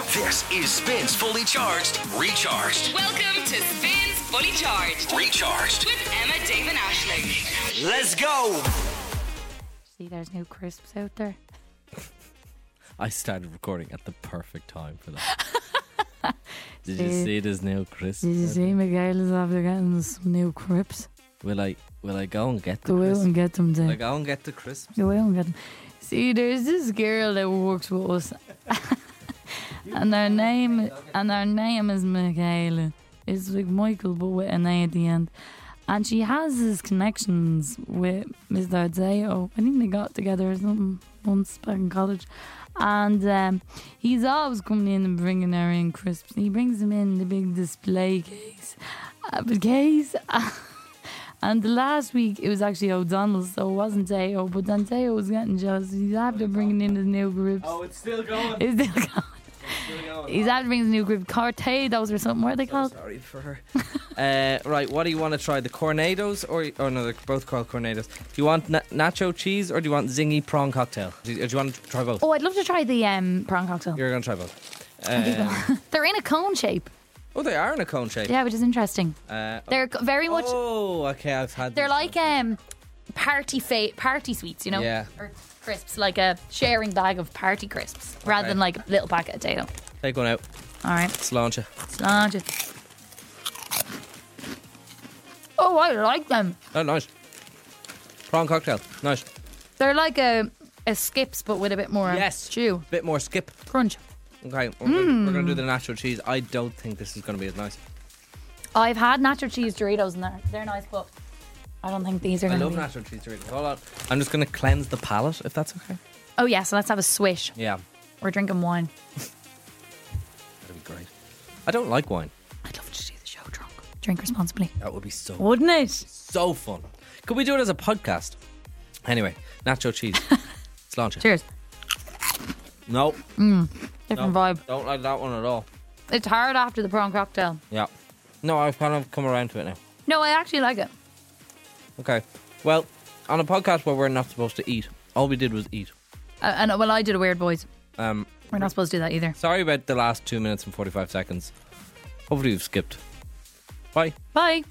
This is Spins Fully Charged, Recharged. Welcome to Spins Fully Charged, Recharged. with Emma, Dave and Aisling. Let's go. See, there's new crisps out there. I started recording at the perfect time for that. Did you see there's new crisps? Did you see Michaela's after getting some new crisps? Will I go and get the Go out crisps? and get them Will I then. go and get the crisps? Go out and get them. See, there's this girl that works with us. and her name is Michaela. It's like Michael but with an A at the end. And she has his connections with Mr. Zeo. I think they got together or something once back in college. And he's always coming in and bringing her in crisps. He brings them in the big display case. And the last week it was actually O'Donnell's, so it wasn't Teo. But then Teo was getting jealous. He's after bringing in his new crisps. Oh, it's still going. It's still going. He's after bringing his new crisps. Cortados or something. What are they called? Sorry for her. Right, what do you want to try? The Cornados or no, they're both called Cornados. Do you want nacho cheese or do you want zingy prawn cocktail? Or do you want to try both? Oh, I'd love to try the prawn cocktail. You're going to try both. They're in a cone shape. Oh, they are in a cone shape. Yeah, which is interesting. They're very much. Oh, okay, I've had They're these. like party sweets, you know? Yeah. Or crisps, like a sharing bag of party crisps, rather than like a little packet of potato. Take one out. All right, Let's launch it. let's launch it. Oh, I like them. Oh, nice. Prawn cocktail. Nice. They're like a Skips, but with a bit more chew, Bit more skip. crunch. Okay, we're going to do the nacho cheese. I don't think this is going to be as nice. I've had nacho cheese Doritos and they're nice, but I don't think these are I going to love be. nacho cheese Doritos. Hold on. I'm just going to cleanse the palate, if that's okay. Oh yeah, so let's have a swish. Yeah, We're drinking wine. that'd be great. I don't like wine. I'd love to see the show drunk. Drink responsibly. That would be so Wouldn't it? fun. Could we do it as a podcast? Anyway, nacho cheese. Let's launch it. Cheers. Nope. Different vibe. Don't like that one at all. It's hard after the prawn cocktail. Yeah. No, I've kind of come around to it now. No, I actually like it. Okay. Well, on a podcast where we're not supposed to eat, all we did was eat. And well, I did a weird voice. Um, We're not supposed to do that either. sorry about the last 2 minutes and 45 seconds. Hopefully you've skipped. Bye. Bye.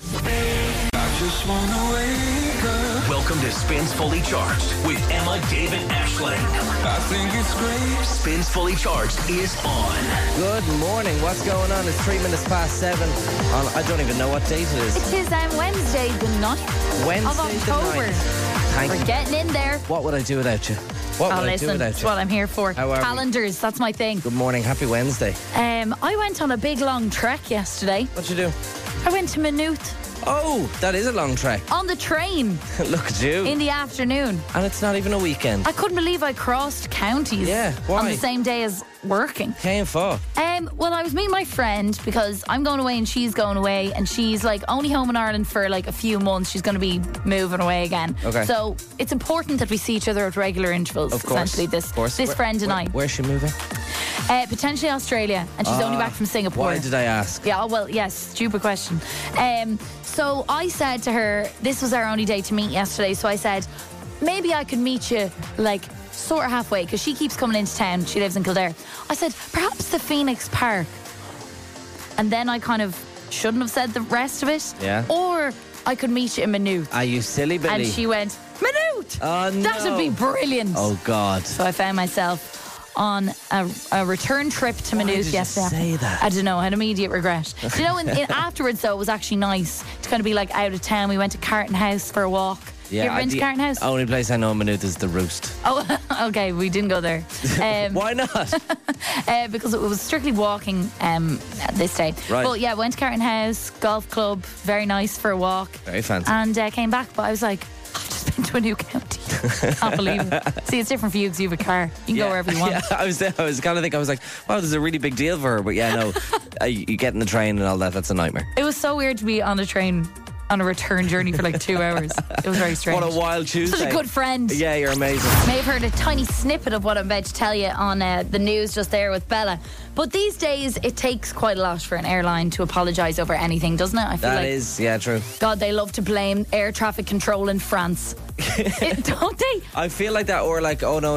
Welcome to Spins Fully Charged with Emma, Dave, and Aisling. I think it's great. Spins Fully Charged is on. Good morning. What's going on? It's 3 minutes past 7 on, I don't even know what date it is. It is Wednesday the 9th Wednesday of the October. 9th. Thank We're you. getting in there. What would I do without you? What Oh, would I do listen, without that's you? what I'm here for. How are we? Calendars, that's my thing. Good morning. Happy Wednesday. I went on a big long trek yesterday. What'd you do? I went to Maynooth Oh, that is a long trek. on the train Look at you. in the afternoon. And it's not even a weekend. I couldn't believe I crossed counties Yeah, why? on the same day as working. Came for. Well, I was meeting my friend because I'm going away and she's going away, and she's like only home in Ireland for like a few months. She's going to be moving away again. Okay. So it's important that we see each other at regular intervals. Of course. Essentially, this Of course. friend and I. Where's she moving? Potentially Australia, and she's only back from Singapore. Why did I ask? Yeah, oh, well, yes, stupid question. So I said to her, this was our only day to meet yesterday, so I said, maybe I could meet you, like, sort of halfway, because she keeps coming into town. She lives in Kildare. I said, perhaps the Phoenix Park. And then I kind of shouldn't have said the rest of it. Yeah. Or I could meet you in Maynooth. Are you silly, Billy? And she went, Maynooth! Oh, no. That'd be brilliant. Oh, God. So I found myself on a return trip to Maynooth did you yesterday. say that? I don't know. I had immediate regret. Do you know, in afterwards, though, it was actually nice to kind of be like out of town. We went to Carton House for a walk. You ever been to Carton House? Only place I know in Maynooth is the Roost. Oh, okay. We didn't go there. Why not? Because it was strictly walking this day. Right. But yeah, went to Carton House, golf club, very nice for a walk. Very fancy. And came back, but I was like, I've just been to a new county. Can't believe it. See, it's different for you because you have a car. You can go wherever you want. Yeah, I was kind of thinking, I was like, wow, there's a really big deal for her. But yeah, no, you get in the train and all that, that's a nightmare. It was so weird to be on a train on a return journey for like 2 hours. It was very strange. What a wild Tuesday. Such a good friend. Yeah, you're amazing. May have heard a tiny snippet of what I'm about to tell you on the news just there with Bella. But these days, it takes quite a lot for an airline to apologise over anything, doesn't it? I feel That like, is, yeah, true. God, they love to blame air traffic control in France. Don't they? I feel like that, or like, oh no,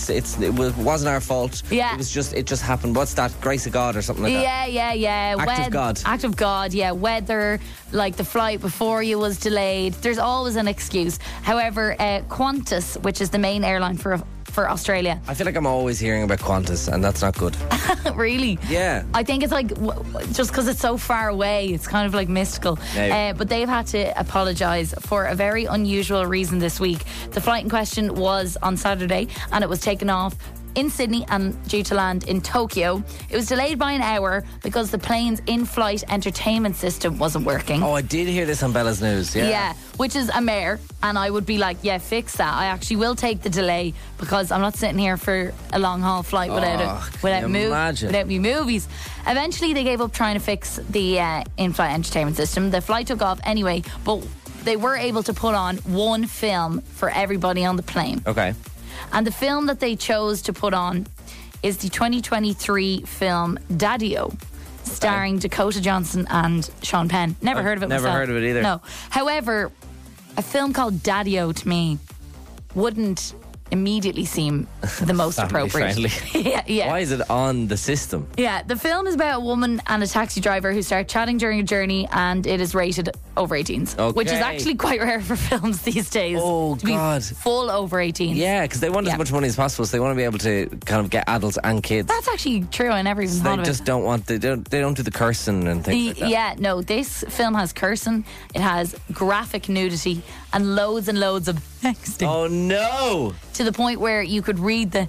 it wasn't our fault. Yeah. It just happened. What's that? Grace of God or something like that? Yeah. Act of God. Act of God, yeah. Weather, like the flight before you was delayed. There's always an excuse. However, Qantas, which is the main airline for Australia. I feel like I'm always hearing about Qantas, and that's not good. Really? Yeah. I think it's like, just because it's so far away, it's kind of like mystical. Maybe. But they've had to apologise for a very unusual reason this week. The flight in question was on Saturday, and it was taken off in Sydney and due to land in Tokyo. It was delayed by an hour because the plane's in-flight entertainment system wasn't working. Oh, I did hear this on Bella's News. Yeah, which is a mare, and I would be like, yeah, fix that. I actually will take the delay because I'm not sitting here for a long haul flight without me movies. Eventually, they gave up trying to fix the in-flight entertainment system. The flight took off anyway, but they were able to put on one film for everybody on the plane. Okay. And the film that they chose to put on is the 2023 film Daddy-O, starring Dakota Johnson and Sean Penn. Never heard of it myself. Never heard of it either. No. However, a film called Daddy-O to me wouldn't immediately seem the most appropriate. Yeah. Why is it on the system? Yeah, the film is about a woman and a taxi driver who start chatting during a journey, and it is rated over 18s, Okay. which is actually quite rare for films these days. Oh, to be God. full over 18s. Yeah, because they want as much money as possible, so they want to be able to kind of get adults and kids. That's actually true. I never even thought They of just it. don't want. They don't do the cursing and things like that. Yeah, no, this film has cursing, it has graphic nudity, and loads of texting. Oh no! To the point where you could read the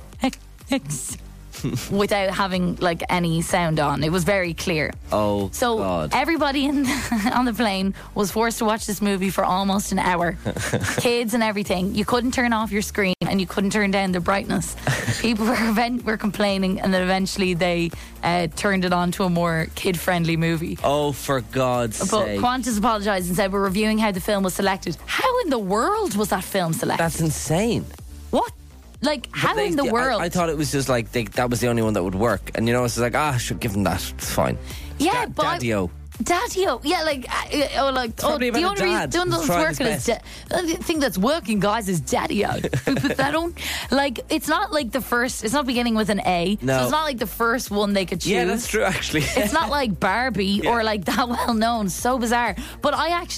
text without having like any sound on. It was very clear. Oh, So God. everybody on the plane was forced to watch this movie for almost an hour. Kids and everything. You couldn't turn off your screen and you couldn't turn down the brightness. People were complaining, and then eventually they turned it on to a more kid-friendly movie. Oh, for God's But sake! Qantas apologised and said, we're reviewing how the film was selected. How in the world was that film selected? That's insane. What? Like, how They- in the world? I thought it was just like that was the only one that would work, and it's like I should give them that. It's fine. Yeah, but Daddy-O. Daddy-O, yeah, like, probably the about only a dad reason who's that's trying working his is the thing that's working, guys, is Daddy-O. But that don't, like, it's not like the first. It's not beginning with an A. No. So it's not like the first one they could choose. Yeah, that's true. Actually, It's not like Barbie or like that well known. So bizarre. But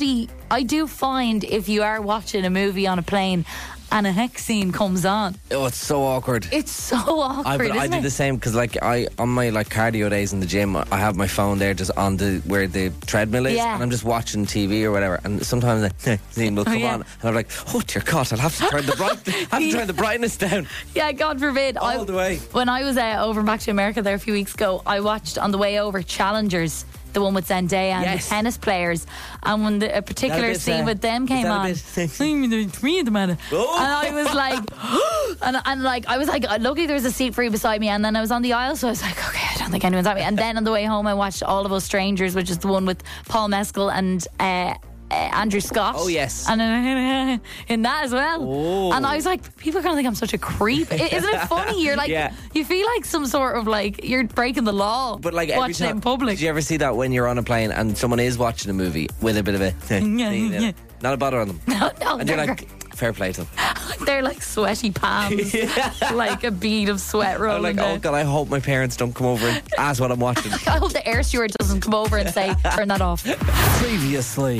I do find if you are watching a movie on a plane and a hex scene comes on, oh, it's so awkward. it's so awkward. I isn't do it? the same because, like, on my cardio days in the gym, I have my phone there just on where the treadmill is, Yeah. and I'm just watching TV or whatever. And sometimes the scene will come Yeah. on, and I'm like, "Oh dear God, I'll have to turn the brightness down." Yeah, God forbid. All the way. When I was over back to America there a few weeks ago, I watched on the way over Challengers, the one with Zendaya and Yes. the tennis players. And when a particular bit, scene with them came that a on, bit sexy? and I was like, and like I was like, luckily there was a seat free beside me, and then I was on the aisle, so I was like, okay, I don't think anyone's at me. And then on the way home, I watched All of Us Strangers, which is the one with Paul Mescal and Andrew Scott. Oh, yes. And in that as well. Oh. And I was like, people are going to think I'm such a creep. Isn't it funny? You're like, Yeah. you feel like some sort of like you're breaking the law. But like every watching it time, in public. did you ever see that when you're on a plane and someone is watching a movie with a bit of a thing in it? yeah. Not a bother on them, No, and you're they're, like, fair play to them. they're like sweaty palms, like a bead of sweat I'm rolling like, down. oh God, I hope my parents don't come over and ask what I'm watching. I hope the air steward doesn't come over and say, turn that off. Previously,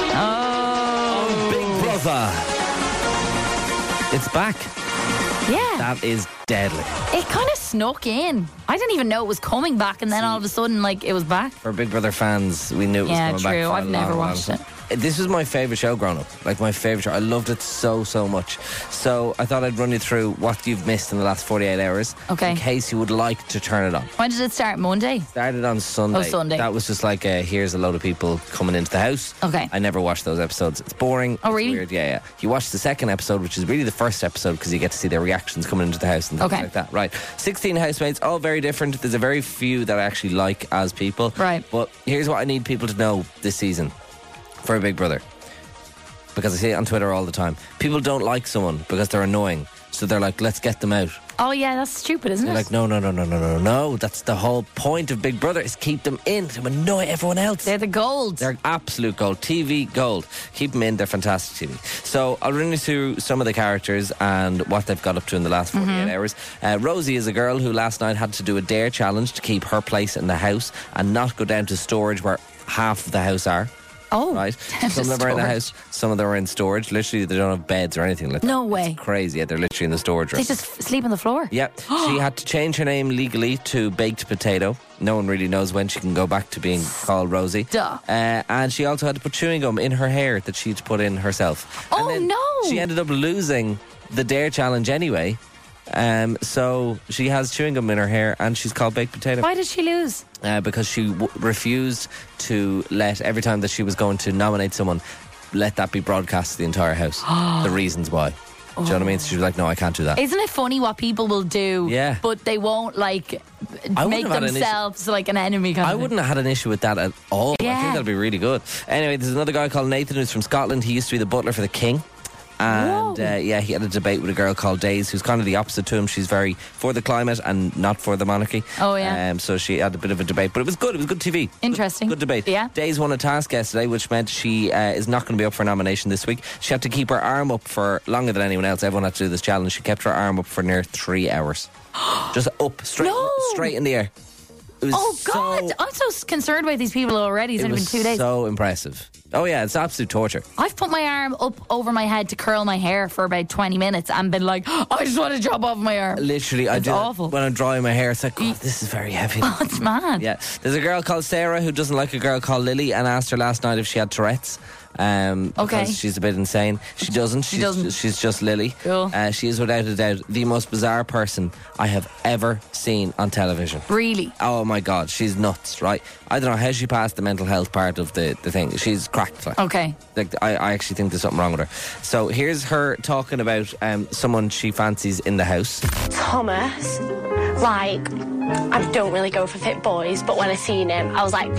Big Brother, it's back. Yeah. That is deadly. It kind of snuck in. I didn't even know it was coming back, and then all of a sudden, like, it was back. For Big Brother fans, we knew it was Yeah, coming back. true. for a I've never long, long watched time. it. This was my favourite show growing up. Like, my favourite show. I loved it so much. So I thought I'd run you through what you've missed in the last 48 hours. Okay. In case you would like to turn it on. When did it start? Monday? Started on Sunday. Oh, Sunday. That was just like, here's a load of people coming into the house. Okay. I never watched those episodes. It's boring. Oh, It's really? weird. Yeah. You watch the second episode, which is really the first episode because you get to see their reactions coming into the house and things Okay. like that. Right. 16 housemates, all very different. There's a very few that I actually like as people. Right. But here's what I need people to know this season for a Big Brother. Because I see it on Twitter all the time. People don't like someone because they're annoying. So they're like, let's get them out. Oh yeah, that's stupid, isn't They're it? like, no. That's the whole point of Big Brother, is keep them in to annoy everyone else. They're the gold. They're absolute gold. TV gold. Keep them in. They're fantastic TV. So I'll run you through some of the characters and what they've got up to in the last 48 hours. Rosie is a girl who last night had to do a dare challenge to keep her place in the house and not go down to storage where half of the house are. Oh, Right. Some of them are in the house. Some of them are in storage. Literally, they don't have beds or anything. Like No that. way. It's crazy. Yeah, they're literally in the storage room. They just sleep on the floor. Yep. She had to change her name legally to Baked Potato. No one really knows when she can go back to being called Rosie. Duh. And she also had to put chewing gum in her hair that she'd put in herself. Oh, And then no. She ended up losing the dare challenge anyway. So she has chewing gum in her hair and she's called Baked Potato. Why did she lose? Because she refused to let, every time that she was going to nominate someone, let that be broadcast to the entire house. The reasons why. Do you know what I mean? So she was like, no, I can't do that. Isn't it funny what people will do? Yeah. But they won't like I make wouldn't have had an themselves like an enemy. Kind I of thing. wouldn't have had an issue with that at all. I Yeah. think that'd be really good. Anyway, there's another guy called Nathan who's from Scotland. He used to be the butler for the king. And Whoa. he had a debate with a girl called Days, who's kind of the opposite to him. She's very for the climate and not for the monarchy. Oh, yeah. So she had a bit of a debate, but it was good. It was good TV. Interesting. Good debate. Yeah. Days won a task yesterday, which meant she is not going to be up for nomination this week. She had to keep her arm up for longer than anyone else. Everyone had to do this challenge. She kept her arm up for near 3 hours. Just up, straight in the air. It was Oh God! I'm so concerned about these people already. It's It only been was 2 days. so impressive. Oh yeah, it's absolute torture. I've put my arm up over my head to curl my hair for about 20 minutes and been like, I just want to drop off my arm. Literally, I It's do that awful. when I'm drying my hair. It's like, God, this is very heavy. Oh, it's mad. Yeah, there's a girl called Sarah who doesn't like a girl called Lily, and asked her last night if she had Tourette's. Okay. Because she's a bit insane. She doesn't. She's just Lily. Cool. She is without a doubt the most bizarre person I have ever seen on television. Really? Oh my God, she's nuts, right? I don't know how she passed the mental health part of the thing. She's cracked. Okay. Like, I actually think there's something wrong with her. So here's her talking about someone she fancies in the house. Thomas, like, I don't really go for fit boys, but when I seen him, I was like,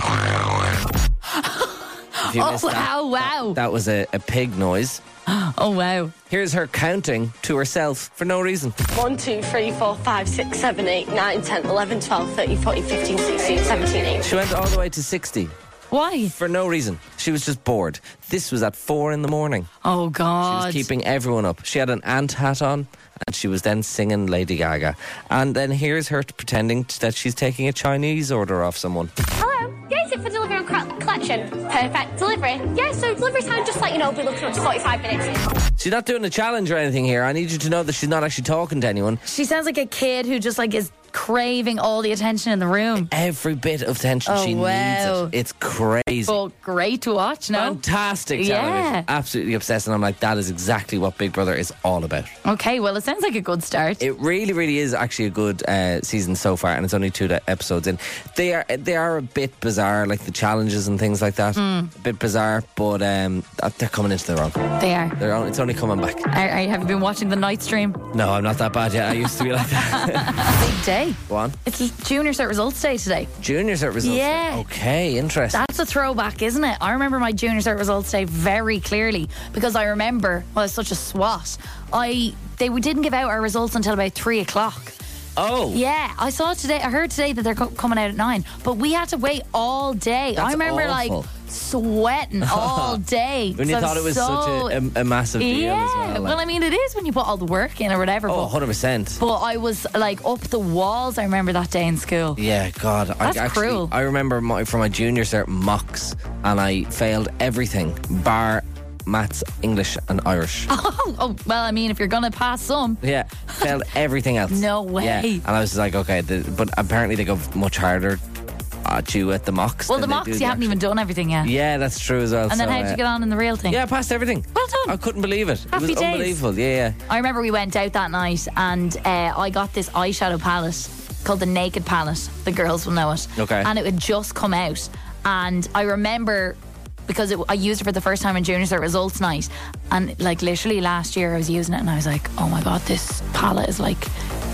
If you Oh, missed that, wow. that was a pig noise. Oh, wow. Here's her counting to herself for no reason. 1, 2, 3, 4, 5, 6, 7, 8, 9, 10, 11, 12, 13, 14, 15, 16, 17, 18. She went all the way to 60 Why? for no reason. She was just bored. This was at 4 a.m. Oh, She God. was keeping everyone up. She had an ant hat on and she was then singing Lady Gaga. And then here's her pretending that she's taking a Chinese order off someone. Hello? Yeah, is it for delivery or collection? Perfect. Delivery? Yeah, so delivery time, just like, be looking up to 45 minutes. She's not doing a challenge or anything here. I need you to know that she's not actually talking to anyone. She sounds like a kid who just like is craving all the attention in the room. Every bit of attention, Oh, she wow. needs it. It's crazy. Well, great to watch, no? Fantastic Yeah. television. Absolutely obsessed. And I'm like, that is exactly what Big Brother is all about. Okay, well, it sounds like a good start. It really, really is actually a good season so far, and it's only 2 episodes in. They are a bit bizarre, like the challenges and things like that. A bit bizarre, but they're coming into their own. They are. It's only coming back. Have you been watching the night stream? No, I'm not that bad yet. I used to be like that. Big day. Go on. It's Junior Cert Results Day today. Junior Cert results. Yeah. Okay, interesting. That's a throwback, isn't it? I remember my Junior Cert Results Day very clearly because I remember, well, it's such a swat. We didn't give out our results until about 3 o'clock. Oh. Yeah, I heard today that they're coming out at 9, but we had to wait all day. That's I remember awful. like sweating all day. When you thought it was such a massive deal yeah, as well. Like. well, I mean, it is when you put all the work in or whatever. Oh, but 100%. But I was like up the walls. I remember that day in school. Yeah, God. That's cruel. I remember for my junior cert mocks, and I failed everything bar maths, English, and Irish. Oh, well, I mean, if you're gonna pass some, Yeah, failed everything else. No way. Yeah. And I was just like, okay, but apparently they go much harder at you at the mocks. well, than the they mocks do you the haven't actual- even done everything yet. Yeah, that's true as well. And then how'd you get on in the real thing? Yeah, I passed everything. Well done. I couldn't believe it. Happy it was days. unbelievable. Yeah. I remember we went out that night and I got this eyeshadow palette called the Naked Palette. The girls will know it. Okay. And it had just come out. And I remember because I used it for the first time in Junior Cert Results Night. And like literally last year I was using it and I was like, oh my God, this palette is like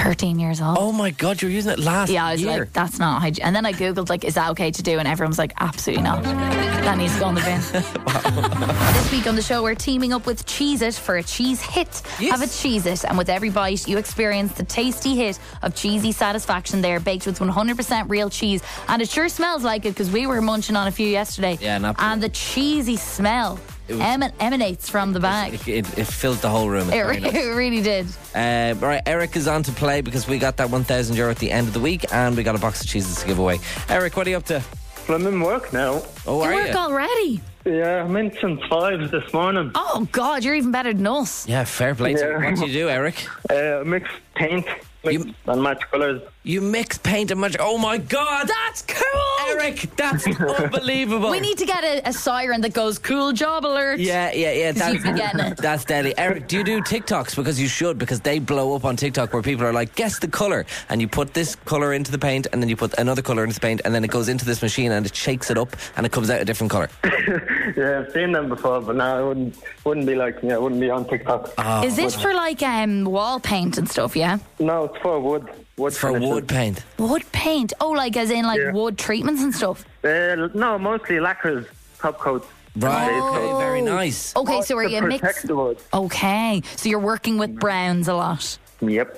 13 years old. Oh my God, you were using it last Yeah, I was year. like, that's not hygiene. And then I Googled, like, is that okay to do? And everyone was like, absolutely not. That needs to go in the bin. This week on the show, we're teaming up with Cheez-It for a cheese hit. Yes. Have a Cheez-It, and with every bite, you experience the tasty hit of cheesy satisfaction there, baked with 100% real cheese. And it sure smells like it, because we were munching on a few yesterday. Yeah, not and the cheesy smell emanates from the bag. It filled the whole room. It's very nice. It really did. Right, Eric is on to play because we got that €1,000 at the end of the week and we got a box of cheeses to give away. Eric, what are you up to? Well, I'm in work now. Oh, are You work you? already? Yeah, I'm in since 5 this morning. Oh, God, you're even better than us. Yeah, fair play. Yeah. What do you do, Eric? Mix paint and match colours. You mix paint and magic. Oh my God! That's cool! Eric, that's unbelievable. We need to get a siren that goes, cool job alert. Yeah. you'd be getting it. That's deadly. Eric, do you do TikToks? Because you should, because they blow up on TikTok where people are like, guess the colour. And you put this colour into the paint and then you put another colour into the paint and then it goes into this machine and it shakes it up and it comes out a different colour. Yeah, I've seen them before, but no, I wouldn't be like, yeah, I wouldn't be on TikTok. Is this for like wall paint and stuff, yeah? No, it's for wood. It's for finishes. wood paint. Wood paint? Oh, like as in like Yeah. wood treatments and stuff? No, mostly lacquers, top coats. Right, Base okay, coats. very nice. Okay, so are To you protect mixing? the wood. Okay, so you're working with browns a lot. Yep.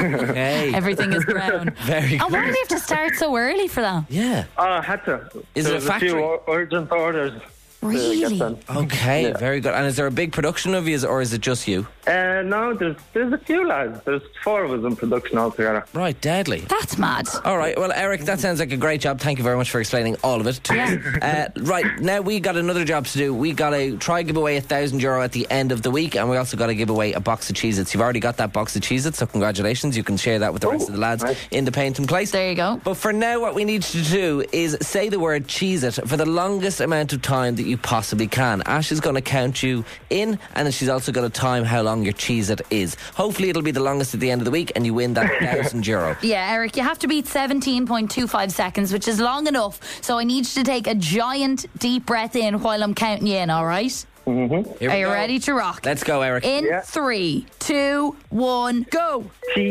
Okay. Everything is brown. Very And why good. do we have to start so early for that? Yeah. I had to. Is it There a was factory? few urgent orders. to Really? get them. Okay, Yeah. very good. And is there a big production of you or is it just you? No, there's a few lads. There's 4 of us in production altogether. Right, deadly. That's mad. All right, well, Eric, that sounds like a great job. Thank you very much for explaining all of it to us. Right, now we got another job to do. We got to try give away €1,000 at the end of the week, and we also got to give away a box of Cheez-Its. You've already got that box of Cheez-Its, so congratulations. You can share that with the rest of the lads nice. in the painting place. There you go. But for now, what we need you to do is say the word Cheez-It for the longest amount of time that you possibly can. Ash is going to count you in, and then she's also going to time how long your Cheez-It is. Hopefully it'll be the longest at the end of the week and you win that €1,000. Yeah, Eric, you have to beat 17.25 seconds, which is long enough. So I need you to take a giant deep breath in while I'm counting you in, all right? Here we Are you go. ready to rock? Let's go, Eric. In Yeah. 3, 2, 1, go.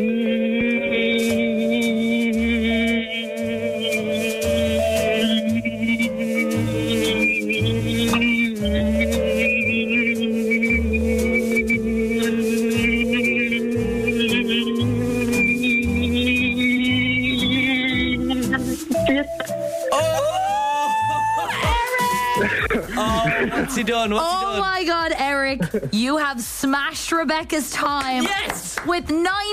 Oh, what's he done? What's he Oh done? my God, Eric, you have smashed Rebecca's time. Yes! With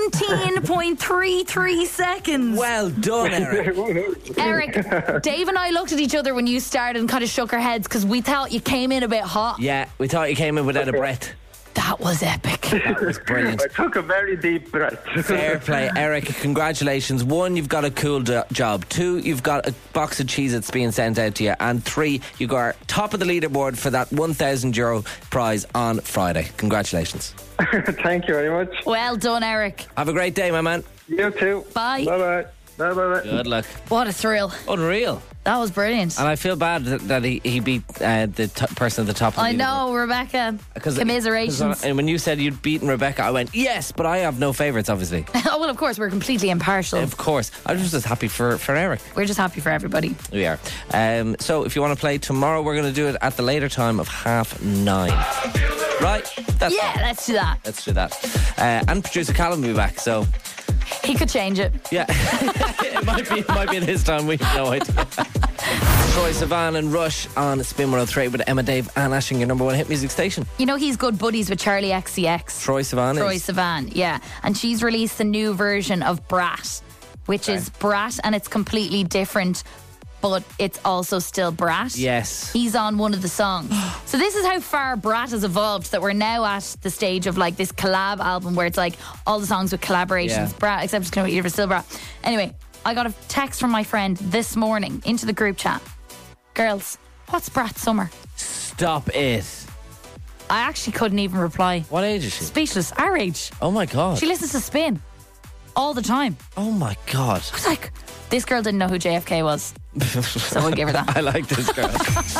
19.33 seconds. Well done, Eric. Eric, Dave and I looked at each other when you started and kind of shook our heads because we thought you came in a bit hot. Yeah, we thought you came in without a breath. That was epic. That was brilliant. I took a very deep breath. Fair play, Eric. Congratulations. 1, you've got a cool job. 2, you've got a box of Cheez-Its being sent out to you. And 3, you got top of the leaderboard for that €1,000 prize on Friday. Congratulations. Thank you very much. Well done, Eric. Have a great day, my man. You too. Bye. Bye-bye. Bye-bye. Good luck. What a thrill. Unreal. That was brilliant. And I feel bad that he beat the person at the top of the I leaderboard. know, Rebecca. 'Cause Commiserations. and when you said you'd beaten Rebecca, I went, yes, but I have no favourites, obviously. Oh, well, of course, we're completely impartial. Of course. I was just happy for Eric. We're just happy for everybody. We are. So if you want to play tomorrow, we're going to do it at the later time of 9:30. Right? That's Yeah, let's do that. Let's do that. And producer Callum will be back, so He could change it. yeah. it might be at his time, we have no idea. Troye Sivan and Rush on Spin 103 with Emma, Dave and Ashing, your number 1 hit music station. You know, he's good buddies with Charlie XCX. Troye Sivan Troye is. Sivan, yeah. And she's released a new version of Brat, which is Brat, and it's completely different, but it's also still Brat. Yes. He's on one of the songs. So this is how far Brat has evolved, that we're now at the stage of like this collab album where it's like all the songs with collaborations. Yeah. Brat, except it's going to be still Brat. Anyway, I got a text from my friend this morning into the group chat. Girls, what's Brat's summer? Stop it. I actually couldn't even reply. What age is she? Speechless. Our age. Oh my God. She listens to Spin all the time. Oh my God. I was like, this girl didn't know who JFK was. So we'll give her that. I like this girl.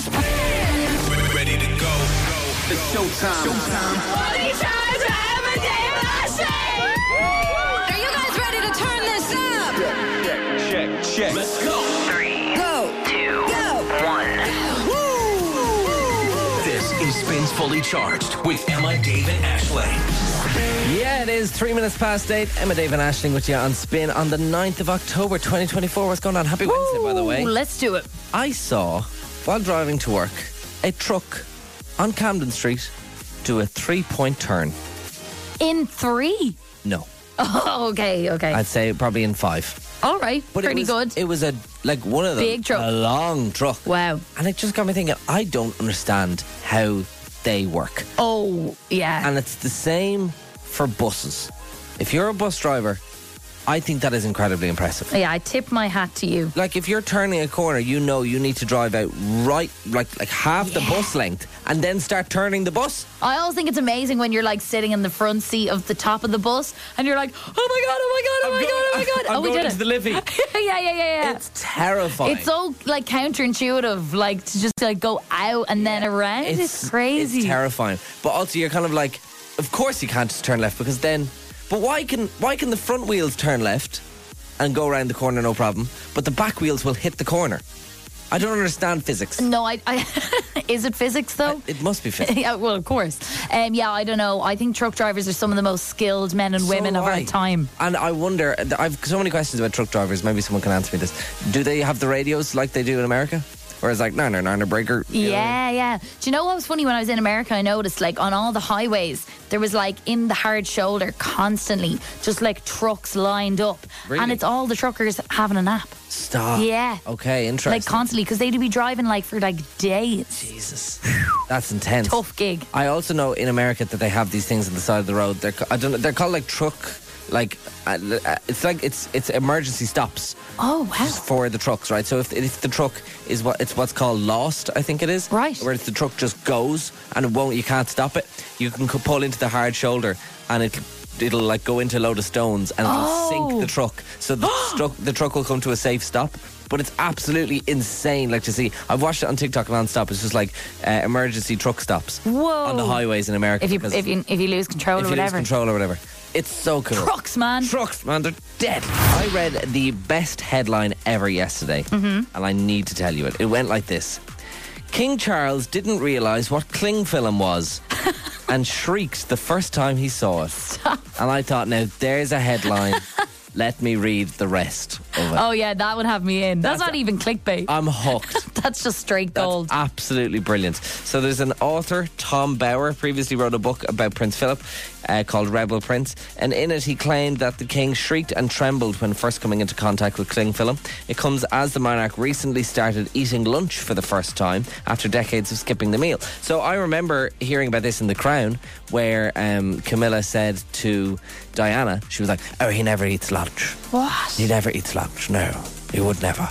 Ready to go. It's showtime. Are you guys ready to to turn this up. Check. Let's go. 3, Go. 2, Go. 1. This is Spins Fully Charged with Emma, Dave, and Ashling. Yeah, it is 3 minutes past 8. Emma, Dave, and Aisling with you on Spin on the 9th of October 2024. What's going on? Happy Wednesday, by the way. Let's do it. I saw, while driving to work, a truck on Camden Street do a 3-point turn. In 3? No, Oh, okay. I'd say probably in 5. All right. But Pretty it was, good. It was one of them. Big truck. A long truck. Wow. And it just got me thinking, I don't understand how they work. Oh, yeah. And it's the same for buses. If you're a bus driver, I think that is incredibly impressive. Yeah, I tip my hat to you. Like, if you're turning a corner, you know you need to drive out right, like half the bus length, and then start turning the bus. I always think it's amazing when you're like sitting in the front seat of the top of the bus and you're like, oh my God. I'm we going did into it. the Liffey. yeah. It's terrifying. It's so like counterintuitive, like to just like go out and then around. It's crazy. It's terrifying. But also, you're kind of like, of course you can't just turn left, because then. But why can the front wheels turn left and go around the corner no problem, but the back wheels will hit the corner? I don't understand physics. No, I is it physics though? It must be physics. Yeah, well, of course. Yeah, I don't know. I think truck drivers are some of the most skilled men and women of our time. And I wonder, I've so many questions about truck drivers. Maybe someone can answer me this. Do they have the radios like they do in America? Or it's like, no, breaker. Yeah. Do you know what was funny? When I was in America, I noticed like on all the highways, there was like in the hard shoulder constantly just like trucks lined up. Really? And it's all the truckers having a nap. Stop. Yeah. Okay, interesting. Like constantly, because they'd be driving like for like days. Jesus. That's intense. Tough gig. I also know in America that they have these things on the side of the road. They're called like truck, like it's emergency stops. Oh, wow. For the trucks, right? So if the truck is what's called lost, I think it is. Right. Where if the truck just goes and you can't stop it, you can pull into the hard shoulder and it'll like go into a load of stones and it'll sink the truck. So the truck will come to a safe stop. But it's absolutely insane, like to see. I've watched it on TikTok non-stop. It's just like emergency truck stops on the highways in America. If you lose control or whatever. It's so cool. Trucks, man, they're dead. I read the best headline ever yesterday, and I need to tell you it. It went like this: King Charles didn't realise what cling film was and shrieked the first time he saw it. Stop. And I thought, now there's a headline. Let me read the rest of it. Oh yeah, that would have me in. That's not even clickbait. I'm hooked. That's just straight gold. That's absolutely brilliant. So there's an author, Tom Bauer, previously wrote a book about Prince Philip called Rebel Prince, and in it he claimed that the king shrieked and trembled when first coming into contact with cling film. It comes as the monarch recently started eating lunch for the first time after decades of skipping the meal. So I remember hearing about this in The Crown, where Camilla said to Diana, she was like, oh, he never eats lunch. What? He never eats lunch. No, he would never.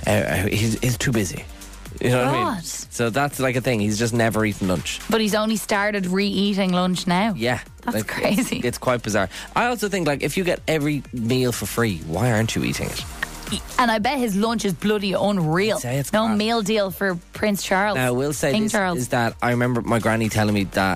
He's too busy. You know what I mean? So that's like a thing. He's just never eaten lunch. But he's only started re-eating lunch now. Yeah. That's crazy. It's quite bizarre. I also think, like, if you get every meal for free, why aren't you eating it? And I bet his lunch is bloody unreal. No meal deal for Prince Charles. Now, I will say King this Charles. is that I remember my granny telling me that,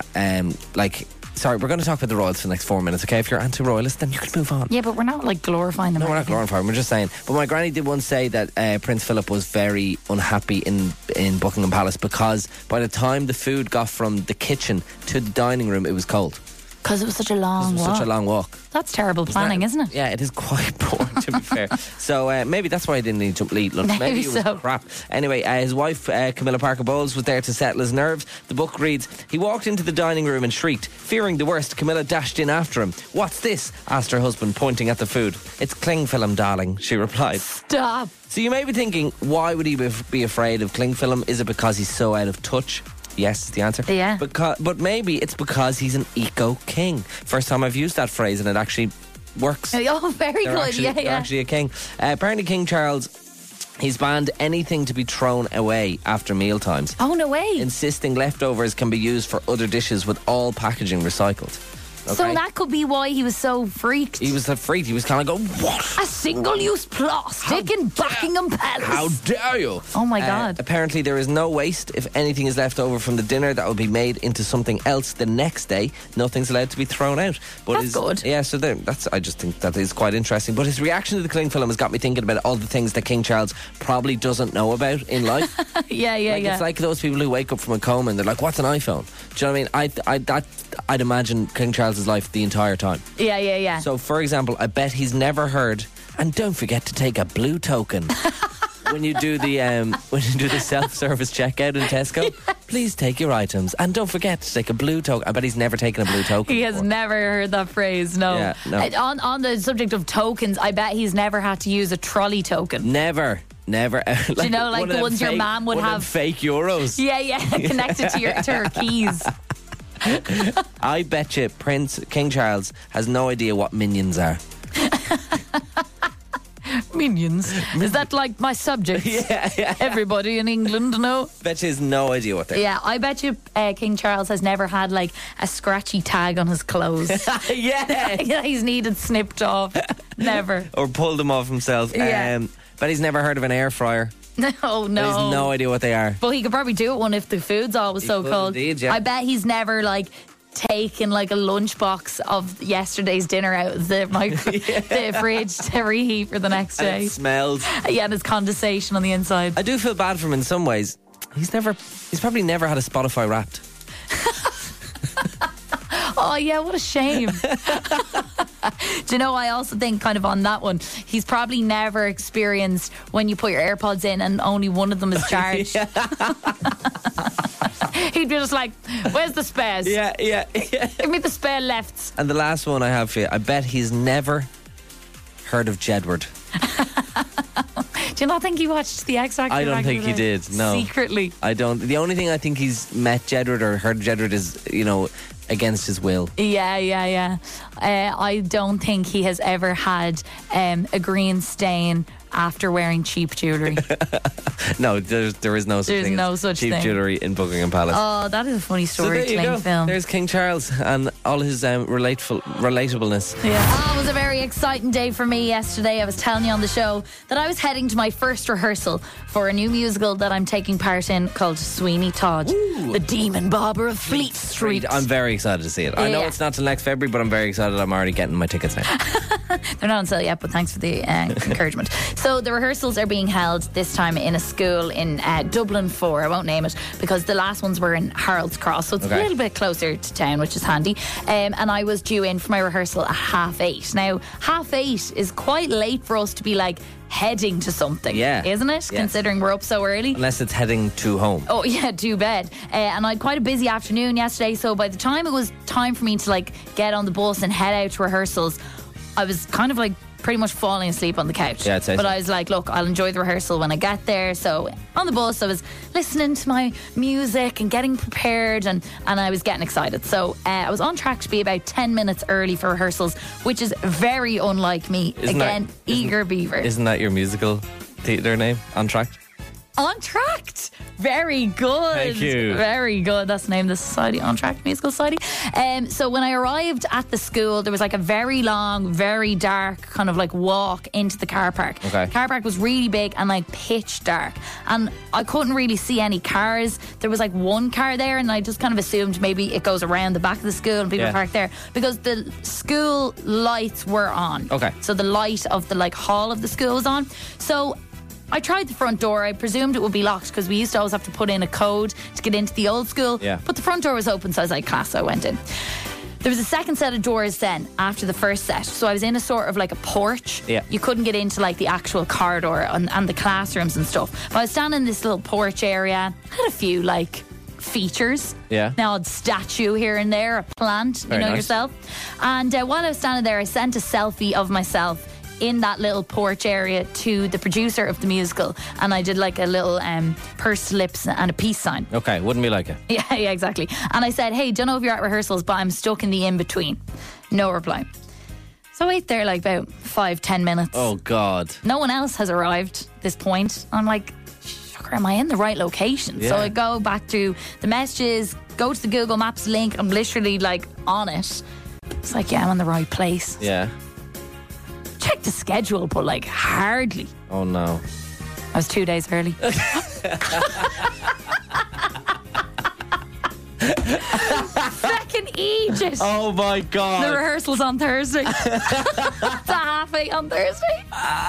sorry, we're going to talk about the royals for the next 4 minutes, okay? If you're anti-royalist, then you can move on. Yeah, but we're not like glorifying them. No, we're not glorifying them. We're just saying. But my granny did once say that Prince Philip was very unhappy in Buckingham Palace because by the time the food got from the kitchen to the dining room, it was cold. Because it was such a long walk. Such a long walk. That's terrible planning, isn't it? Yeah, it is quite boring, to be fair. So maybe that's why I didn't need to eat lunch. Maybe it was crap. Anyway, his wife, Camilla Parker Bowles, was there to settle his nerves. The book reads, he walked into the dining room and shrieked. Fearing the worst, Camilla dashed in after him. What's this? Asked her husband, pointing at the food. It's cling film, darling, she replied. Stop. So you may be thinking, why would he be afraid of cling film? Is it because he's so out of touch? Yes, is the answer. Yeah. But maybe it's because he's an eco-king. First time I've used that phrase and it actually works. Oh, very good. They're actually a king. Apparently King Charles, he's banned anything to be thrown away after meal times. Oh, no way. Insisting leftovers can be used for other dishes with all packaging recycled. So that could be why he was so freaked. He was a freak. He was kind of going, what? A single-use plastic in Buckingham Palace. How dare you? Oh my God. Apparently there is no waste. If anything is left over from the dinner, that will be made into something else the next day. Nothing's allowed to be thrown out. But That's good. Yeah, so I just think that is quite interesting. But his reaction to the cling film has got me thinking about all the things that King Charles probably doesn't know about in life. Yeah. It's like those people who wake up from a coma and they're like, what's an iPhone? Do you know what I mean? I'd imagine King Charles's life the entire time. Yeah. So, for example, I bet he's never heard, and don't forget to take a blue token. When you do the self-service checkout in Tesco, please take your items and don't forget to take a blue token. I bet he's never taken a blue token. He has never heard that phrase. No. Yeah, no. On the subject of tokens, I bet he's never had to use a trolley token. Never. Like, do you know, like the ones your mum would have? Fake euros. Yeah, connected to her keys. I bet you King Charles has no idea what minions are. Minions? Is that like my subjects? Yeah. Everybody in England know? Bet you has no idea what they're. Yeah, I bet you King Charles has never had like a scratchy tag on his clothes. Yeah. He's needed snipped off. Never. Or pulled them off himself. Yeah. Bet he's never heard of an air fryer. No. He has no idea what they are. But he could probably do it one if the food's always so cold. Indeed, yeah. I bet he's never like taken like a lunchbox of yesterday's dinner out of the the fridge to reheat for the next day. It smells. Yeah, and there's condensation on the inside. I do feel bad for him in some ways. He's probably never had a Spotify Wrapped. Oh yeah, what a shame. Do you know, I also think kind of on that one, he's probably never experienced when you put your AirPods in and only one of them is charged. He'd be just like, where's the spares? Yeah. Give me the spare lefts. And the last one I have for you, I bet he's never heard of Jedward. Do you not think he watched the X Factor? I don't think he did, no. Secretly. I don't. The only thing I think he's met Jedward or heard Jedward is, against his will. Yeah. I don't think he has ever had a green stain after wearing cheap jewellery. No, there is no such thing as cheap jewellery in Buckingham Palace. Oh, that is a funny story to make film. There's King Charles and all his relatableness. Yeah. Oh, it was a very exciting day for me yesterday. I was telling you on the show that I was heading to my first rehearsal for a new musical that I'm taking part in called Sweeney Todd, the Demon Barber of Fleet Street. I'm very excited to see it. I know it's not till next February, but I'm very excited. I'm already getting my tickets now. They're not on sale yet, but thanks for the encouragement. So the rehearsals are being held this time in a school in Dublin 4. I won't name it because the last ones were in Harold's Cross, so it's a little bit closer to town, which is handy. And I was due in for my rehearsal at 8:30. Now, 8:30 is quite late for us to be like heading to something, isn't it? Yeah. Considering we're up so early. Unless it's heading to home. Oh yeah, to bed. And I had quite a busy afternoon yesterday, so by the time it was time for me to like get on the bus and head out to rehearsals, I was kind of like pretty much falling asleep on the couch. Yeah, I'd say but so. I was like, look, I'll enjoy the rehearsal when I get there. So on the bus, I was listening to my music and getting prepared, and I was getting excited. So I was on track to be about 10 minutes early for rehearsals, which is very unlike me. Eager beaver. Isn't that your musical theatre name? On Track? On Tract. Very good. Thank you. Very good. That's the name of the society, On Tract Musical Society. So when I arrived at the school, there was like a very long, very dark kind of like walk into the car park. Okay. The car park was really big and like pitch dark. And I couldn't really see any cars. There was like one car there, and I just kind of assumed maybe it goes around the back of the school and people park there because the school lights were on. Okay. So the light of the like hall of the school was on. So I tried the front door. I presumed it would be locked because we used to always have to put in a code to get into the old school. Yeah. But the front door was open, so I was like, class, so I went in. There was a second set of doors then after the first set. So I was in a sort of like a porch. Yeah. You couldn't get into like the actual corridor and the classrooms and stuff. But I was standing in this little porch area. Had a few like features. Yeah. An odd statue here and there, a plant, Very nice. yourself. And while I was standing there, I sent a selfie of myself in that little porch area to the producer of the musical, and I did like a little pursed lips and a peace sign. Okay, wouldn't be like it. Yeah, exactly. And I said, hey, don't know if you're at rehearsals, but I'm stuck in the in-between. No reply. So I wait there like about 5-10 minutes. Oh, God. No one else has arrived at this point. I'm like, sugar, am I in the right location? Yeah. So I go back to the messages, go to the Google Maps link. I'm literally like on it. It's like, yeah, I'm in the right place. Yeah. Check the schedule, but like hardly. Oh no. I was 2 days early. Fucking Aegis. Oh my God. The rehearsal's on Thursday. It's a half 8 on Thursday.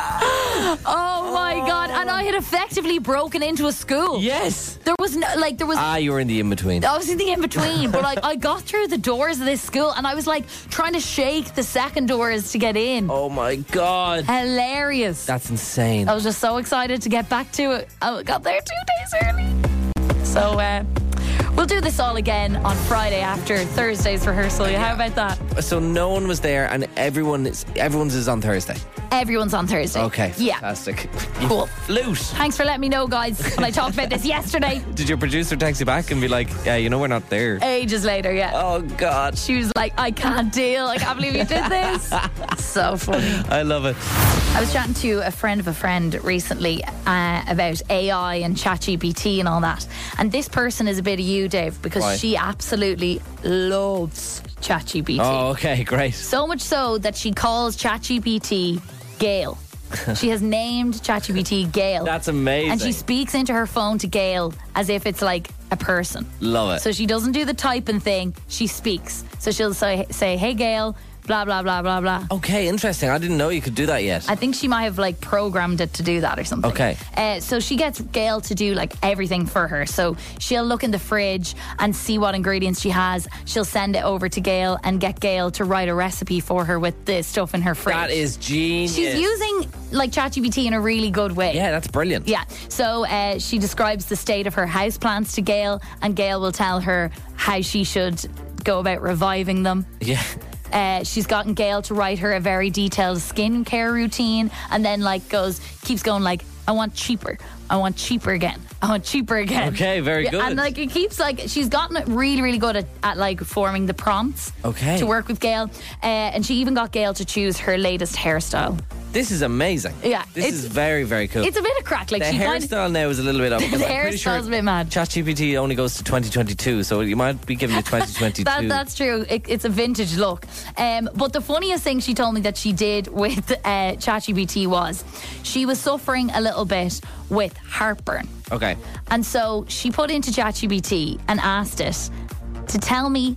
Oh my God. And I had effectively broken into a school. Yes. There was no, like, there was. You were in the in-between. I was in the in-between, but like I got through the doors of this school and I was like trying to shake the second doors to get in. Oh my God. Hilarious. That's insane. I was just so excited to get back to it. I got there 2 days early. So we'll do this all again on Friday after Thursday's rehearsal. How about that? So no one was there and everyone's is on Thursday. Everyone's on Thursday. Okay. Yeah. Fantastic. Cool. Flute. Thanks for letting me know, guys, when I talked about this yesterday. Did your producer text you back and be like, we're not there? Ages later, yeah. Oh God. She was like, I can't deal. I can't believe you did this. So funny. I love it. I was chatting to a friend of a friend recently about AI and ChatGPT and all that. And this person is a bit of you, Dave, because Why? she absolutely loves ChatGPT. Oh, okay, great. So much so that she calls ChatGPT Gail. She has named ChatGPT Gail. That's amazing. And she speaks into her phone to Gail as if it's like a person. Love it. So she doesn't do the typing thing, she speaks. So she'll say hey Gail, blah, blah, blah, blah, blah. Okay, interesting. I didn't know you could do that yet. I think she might have like programmed it to do that or something. Okay. So she gets Gail to do like everything for her. So she'll look in the fridge and see what ingredients she has. She'll send it over to Gail and get Gail to write a recipe for her with the stuff in her fridge. That is genius. She's using like ChatGPT in a really good way. Yeah, that's brilliant. Yeah. So she describes the state of her houseplants to Gail, and Gail will tell her how she should go about reviving them. Yeah. She's gotten Gail to write her a very detailed skincare routine, and then keeps going like, I want cheaper again. Okay, very good. And like it keeps like she's gotten it really, really good at like forming the prompts. Okay. To work with Gail, and she even got Gail to choose her latest hairstyle. This is amazing. Yeah, This is very, very cool. It's a bit of crack. Like the she hairstyle now is a little bit up. the hairstyle's a bit mad. ChatGPT only goes to 2022, so you might be giving it 2022. That's true. It's a vintage look. But the funniest thing she told me that she did with ChatGPT was she was suffering a little bit with heartburn. Okay. And so she put into ChatGPT and asked it to tell me,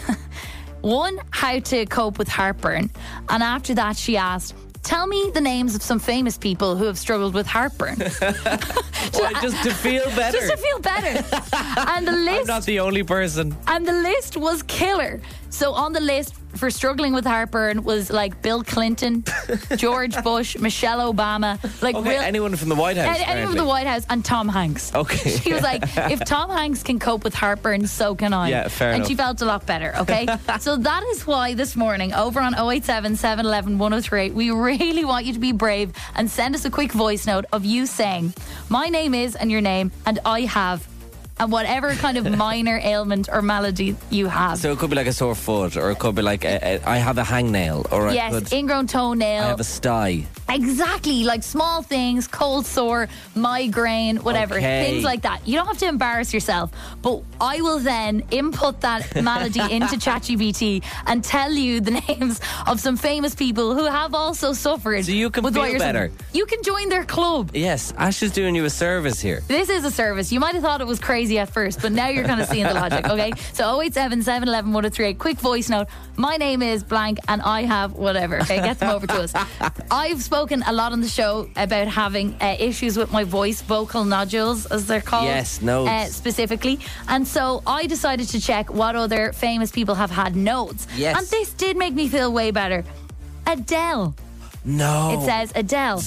one, how to cope with heartburn. And after that, she asked, tell me the names of some famous people who have struggled with heartburn. Why, just to feel better? Just to feel better. And the list... I'm not the only person. And the list was killer. So on the list for struggling with heartburn was like Bill Clinton, George Bush, Michelle Obama. Like anyone from the White House. Anyone from the White House, and Tom Hanks. Okay. She was like, if Tom Hanks can cope with heartburn, so can I. Yeah, fair enough. And she felt a lot better, okay? So that is why this morning, over on 087 711 1038, we really want you to be brave and send us a quick voice note of you saying, my name is, and your name, and I have, and whatever kind of minor ailment or malady you have. So it could be like a sore foot, or it could be like I have a hangnail, or yes, ingrown toenail. I have a sty. Exactly, like small things, cold sore, migraine, whatever, things like that. You don't have to embarrass yourself, but I will then input that malady into ChatGPT and tell you the names of some famous people who have also suffered. So you can with feel better. You can join their club. Yes, Ash is doing you a service here. This is a service. You might have thought it was crazy at first, but now you're kind of seeing the logic, okay? So 087 711 1038, quick voice note. My name is blank and I have whatever, okay? Get them over to us. I've spoken a lot on the show about having issues with my voice, vocal nodules, as they're called. Yes, nodes. Specifically. And so I decided to check what other famous people have had nodes. Yes. And this did make me feel way better. Adele. No. It says Adele.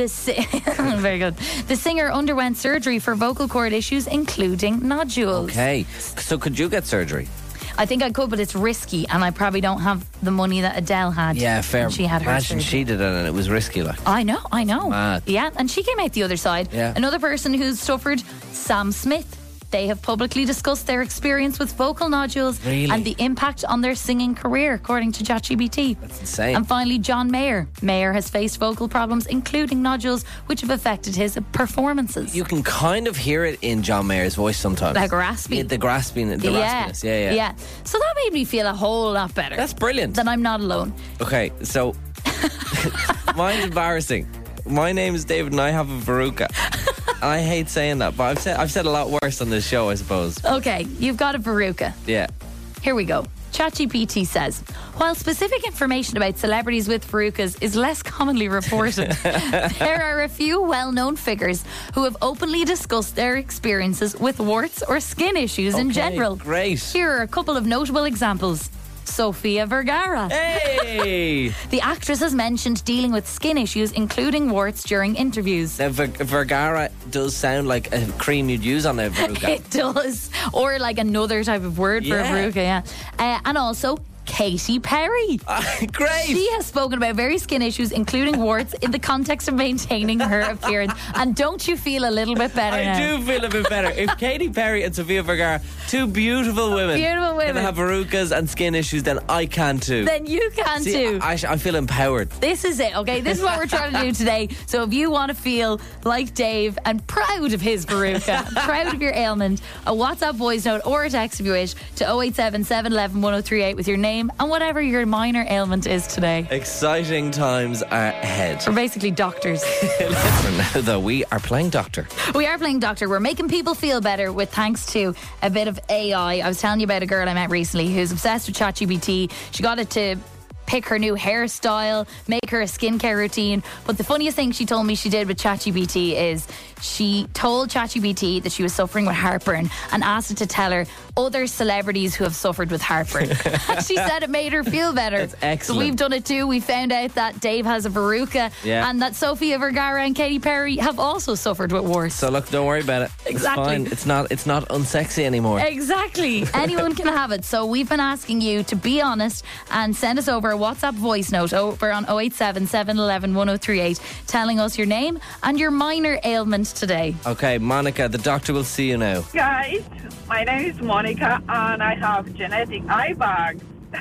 Very good. The singer underwent surgery for vocal cord issues, including nodules. Okay. So could you get surgery? I think I could, but it's risky, and I probably don't have the money that Adele had. Yeah, fair. When she had her Imagine surgery. she did it and it was risky, like. I know. Mad. Yeah, and she came out the other side. Yeah. Another person who's suffered, Sam Smith. They have publicly discussed their experience with vocal nodules Really? and the impact on their singing career, according to ChatGPT. That's insane. And finally, John Mayer. Mayer has faced vocal problems, including nodules, which have affected his performances. You can kind of hear it in John Mayer's voice sometimes. Like raspy. Yeah, the raspiness. Yeah. So that made me feel a whole lot better. That's brilliant. That I'm not alone. Okay, so mine's embarrassing. My name is David and I have a verruca. I hate saying that, but I've said a lot worse on this show, I suppose. Okay, you've got a verruca. Yeah. Here we go. ChatGPT says, while specific information about celebrities with verrucas is less commonly reported, there are a few well-known figures who have openly discussed their experiences with warts or skin issues in general. Great. Here are a couple of notable examples. Sofia Vergara. Hey! The actress has mentioned dealing with skin issues, including warts, during interviews. Now, Vergara does sound like a cream you'd use on a verruca. It does. Or like another type of word for a verruca, yeah. And also Katy Perry. Great. She has spoken about various skin issues, including warts, in the context of maintaining her appearance. And don't you feel a little bit better now? I do feel a bit better. If Katy Perry and Sofia Vergara, two beautiful women, can have verrucas and skin issues, then I can too. Then you can too. I feel empowered. This is it, okay? This is what we're trying to do today. So if you want to feel like Dave and proud of his verruca, proud of your ailment, a WhatsApp voice note or a text if you wish to 087 711 1038 with your name and whatever your minor ailment is today. Exciting times are ahead. We're basically doctors. For now, though, we are playing doctor. We are playing doctor. We're making people feel better with thanks to a bit of AI. I was telling you about a girl I met recently who's obsessed with ChatGPT. She got it to pick her new hairstyle, make her a skincare routine. But the funniest thing she told me she did with ChatGPT is she told ChatGPT that she was suffering with heartburn and asked it to tell her other celebrities who have suffered with heartburn. And she said it made her feel better. That's excellent. So we've done it too. We found out that Dave has a verruca and that Sofia Vergara and Katy Perry have also suffered with warts. So look, don't worry about it. Exactly. It's fine. It's not unsexy anymore. Exactly. Anyone can have it. So we've been asking you to be honest and send us over a WhatsApp voice note over on 087 711 1038 telling us your name and your minor ailment today. Okay, Monica, the doctor will see you now. Guys, my name is Monica and I have genetic eye bags.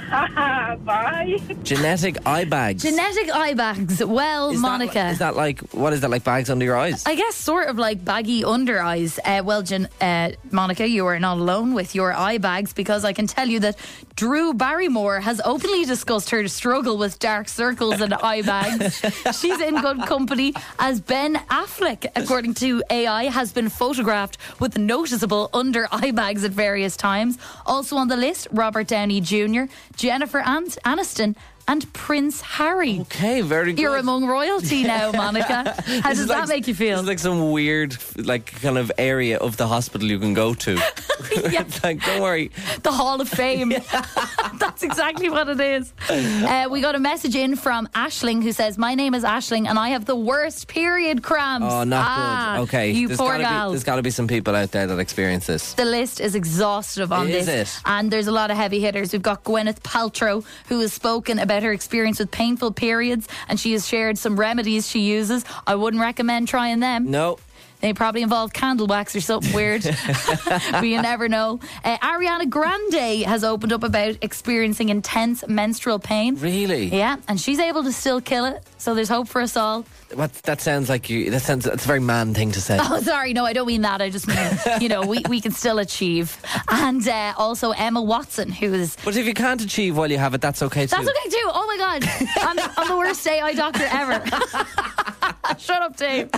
Bye. Genetic eye bags. Genetic eye bags. Well, Monica. Is that like bags under your eyes? I guess sort of like baggy under eyes. Monica, you are not alone with your eye bags because I can tell you that Drew Barrymore has openly discussed her struggle with dark circles and eye bags. She's in good company as Ben Affleck, according to AI, has been photographed with noticeable under eye bags at various times. Also on the list, Robert Downey Jr., Jennifer Aniston and Prince Harry. Okay, very good. You're among royalty now, Monica. How does that make you feel? It's like some weird, kind of area of the hospital you can go to. Yeah. It's like, don't worry. The Hall of Fame. That's exactly what it is. We got a message in from Aisling who says, my name is Aisling and I have the worst period cramps. Oh, not good. Okay. You poor gal. There's got to be some people out there that experience this. The list is exhaustive on this. Is it? And there's a lot of heavy hitters. We've got Gwyneth Paltrow, who has spoken about her experience with painful periods, and she has shared some remedies she uses. I wouldn't recommend trying them. No. They probably involve candle wax or something weird. But you never know. Ariana Grande has opened up about experiencing intense menstrual pain. Really? Yeah, and she's able to still kill it. So there's hope for us all. That sounds like you. That's a very man thing to say. Oh, sorry, no, I don't mean that. I just mean, we can still achieve. And also Emma Watson, who is. But if you can't achieve while you have it, that's okay too. That's okay too. Oh my God, I'm the worst AI doctor ever. Shut up, Dave.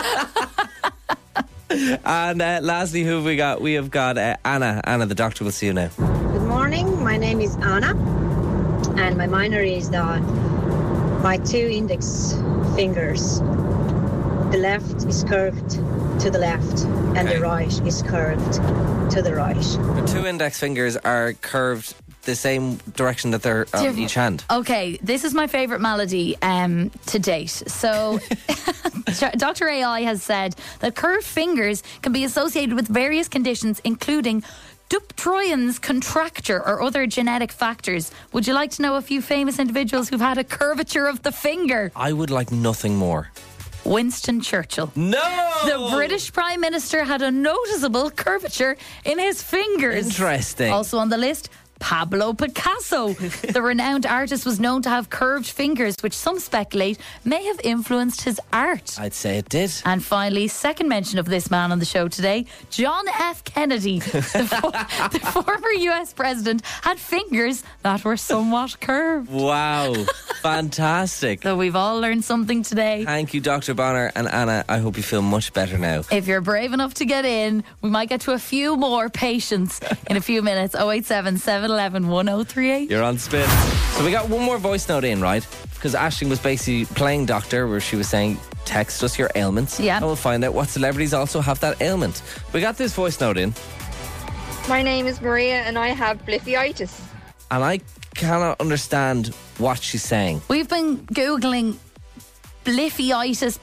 And lastly, who have we got? We have got Anna. Anna, the doctor will see you now. Good morning. My name is Anna, and my minor is that my two index fingers, the left is curved to the left, and the right is curved to the right. The two index fingers are curved the same direction that they're on each hand. Okay, this is my favourite malady to date. So, Dr. AI has said that curved fingers can be associated with various conditions, including Dupuytren's contracture or other genetic factors. Would you like to know a few famous individuals who've had a curvature of the finger? I would like nothing more. Winston Churchill. No! The British Prime Minister had a noticeable curvature in his fingers. Interesting. Also on the list, Pablo Picasso. The renowned artist was known to have curved fingers, which some speculate may have influenced his art. I'd say it did. And finally, second mention of this man on the show today, John F. Kennedy. The former US president had fingers that were somewhat curved. Wow. Fantastic. So we've all learned something today. Thank you, Dr. Bonner and Anna. I hope you feel much better now. If you're brave enough to get in, we might get to a few more patients in a few minutes. 087 711 1038. You're on Spin. So we got one more voice note in, right? Because Aisling was basically playing doctor, where she was saying, text us your ailments. Yeah. And we'll find out what celebrities also have that ailment. We got this voice note in. My name is Maria and I have blippiitis. And I cannot understand what she's saying. We've been Googling blippiitis,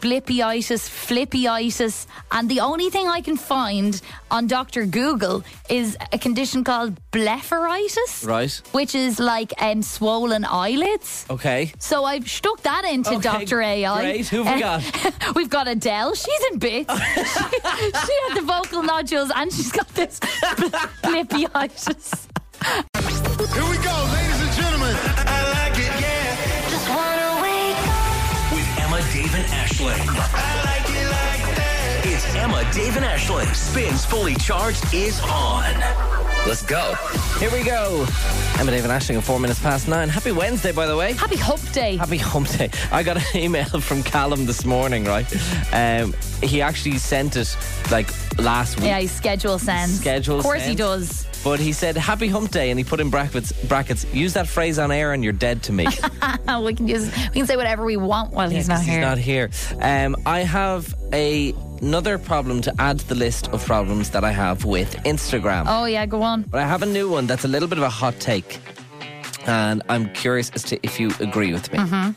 flippyitis, and the only thing I can find on Dr. Google is a condition called blepharitis. Right. Which is like swollen eyelids. Okay. So I've stuck that into Okay, Dr. AI. great. Who've we got? We've got Adele. She's in bits. she had the vocal nodules and she's got this blippiitis. Here we go, ladies and gentlemen. I like it, yeah. Just wanna wake up with Emma, Dave, and Aisling. I like it like that. It's Emma, Dave, and Aisling. Spins Fully Charged is on. Let's go. Here we go. Emma, Dave, and Aisling at 4 minutes past 9. Happy Wednesday, by the way. Happy Hump Day. Happy Hump Day. I got an email from Callum this morning, right? He actually sent it like last week. Yeah, his schedule sends. Of course he does. But he said, Happy Hump Day, and he put in brackets, use that phrase on air and you're dead to me. we can say whatever we want while he's not here. He's not here. I have another problem to add to the list of problems that I have with Instagram. Oh yeah, go on. But I have a new one that's a little bit of a hot take. And I'm curious as to if you agree with me. Mm-hmm.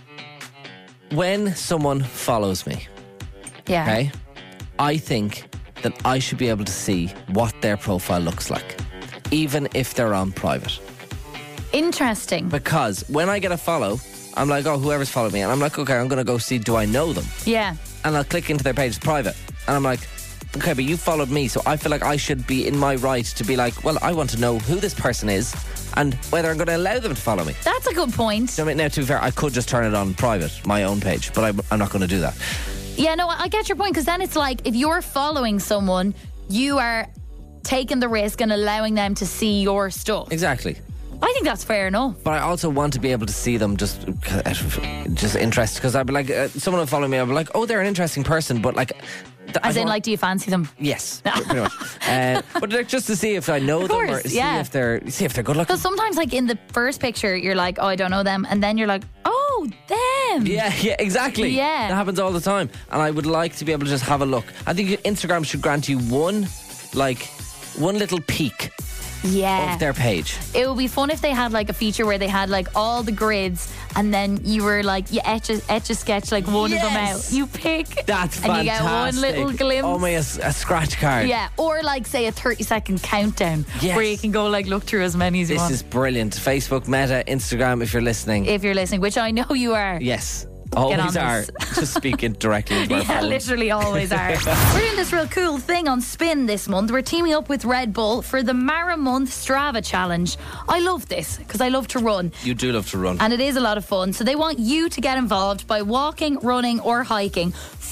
When someone follows me, Yeah. okay, I think that I should be able to see what their profile looks like, even if they're on private. Interesting. Because when I get a follow, I'm like, oh, whoever's followed me. And I'm like, okay, I'm going to go see, do I know them? Yeah. And I'll click into their page, it's private. And I'm like, okay, but you followed me, so I feel like I should be in my right to be like, well, I want to know who this person is and whether I'm going to allow them to follow me. That's a good point. I mean, now, to be fair, I could just turn it on private, my own page, but I'm not going to do that. Yeah, no, I get your point, because then it's like, if you're following someone, you are taking the risk and allowing them to see your stuff. Exactly. I think that's fair enough. But I also want to be able to see them just interested, because I'd be like, someone will follow me, I'll be like, oh, they're an interesting person, but like... As in, like, do you fancy them? Yes, pretty much. But like, just to see if I know them, or see if they're good looking. Because sometimes, like, in the first picture, you're like, oh, I don't know them, and then you're like, oh, them. Yeah, exactly. Yeah. That happens all the time. And I would like to be able to just have a look. I think Instagram should grant you one little peek of their page. It would be fun if they had like a feature where they had like all the grids, and then you were like, you etch a sketch like one of them out. You pick. That's and fantastic. you get one little glimpse. Oh my, a scratch card. Yeah, or like say a 30-second countdown Yes. where you can go like look through as many as you want. This is brilliant. Facebook, Meta, Instagram, if you're listening. If you're listening, which I know you are. Yes. Get on Always are. this. Just speaking directly into our Yeah, phones. literally always are. We're doing this real cool thing on Spin this month. We're teaming up with Red Bull for the Maramonth Strava Challenge. I love this because I love to run. You do love to run. And it is a lot of fun. So they want you to get involved by walking, running or hiking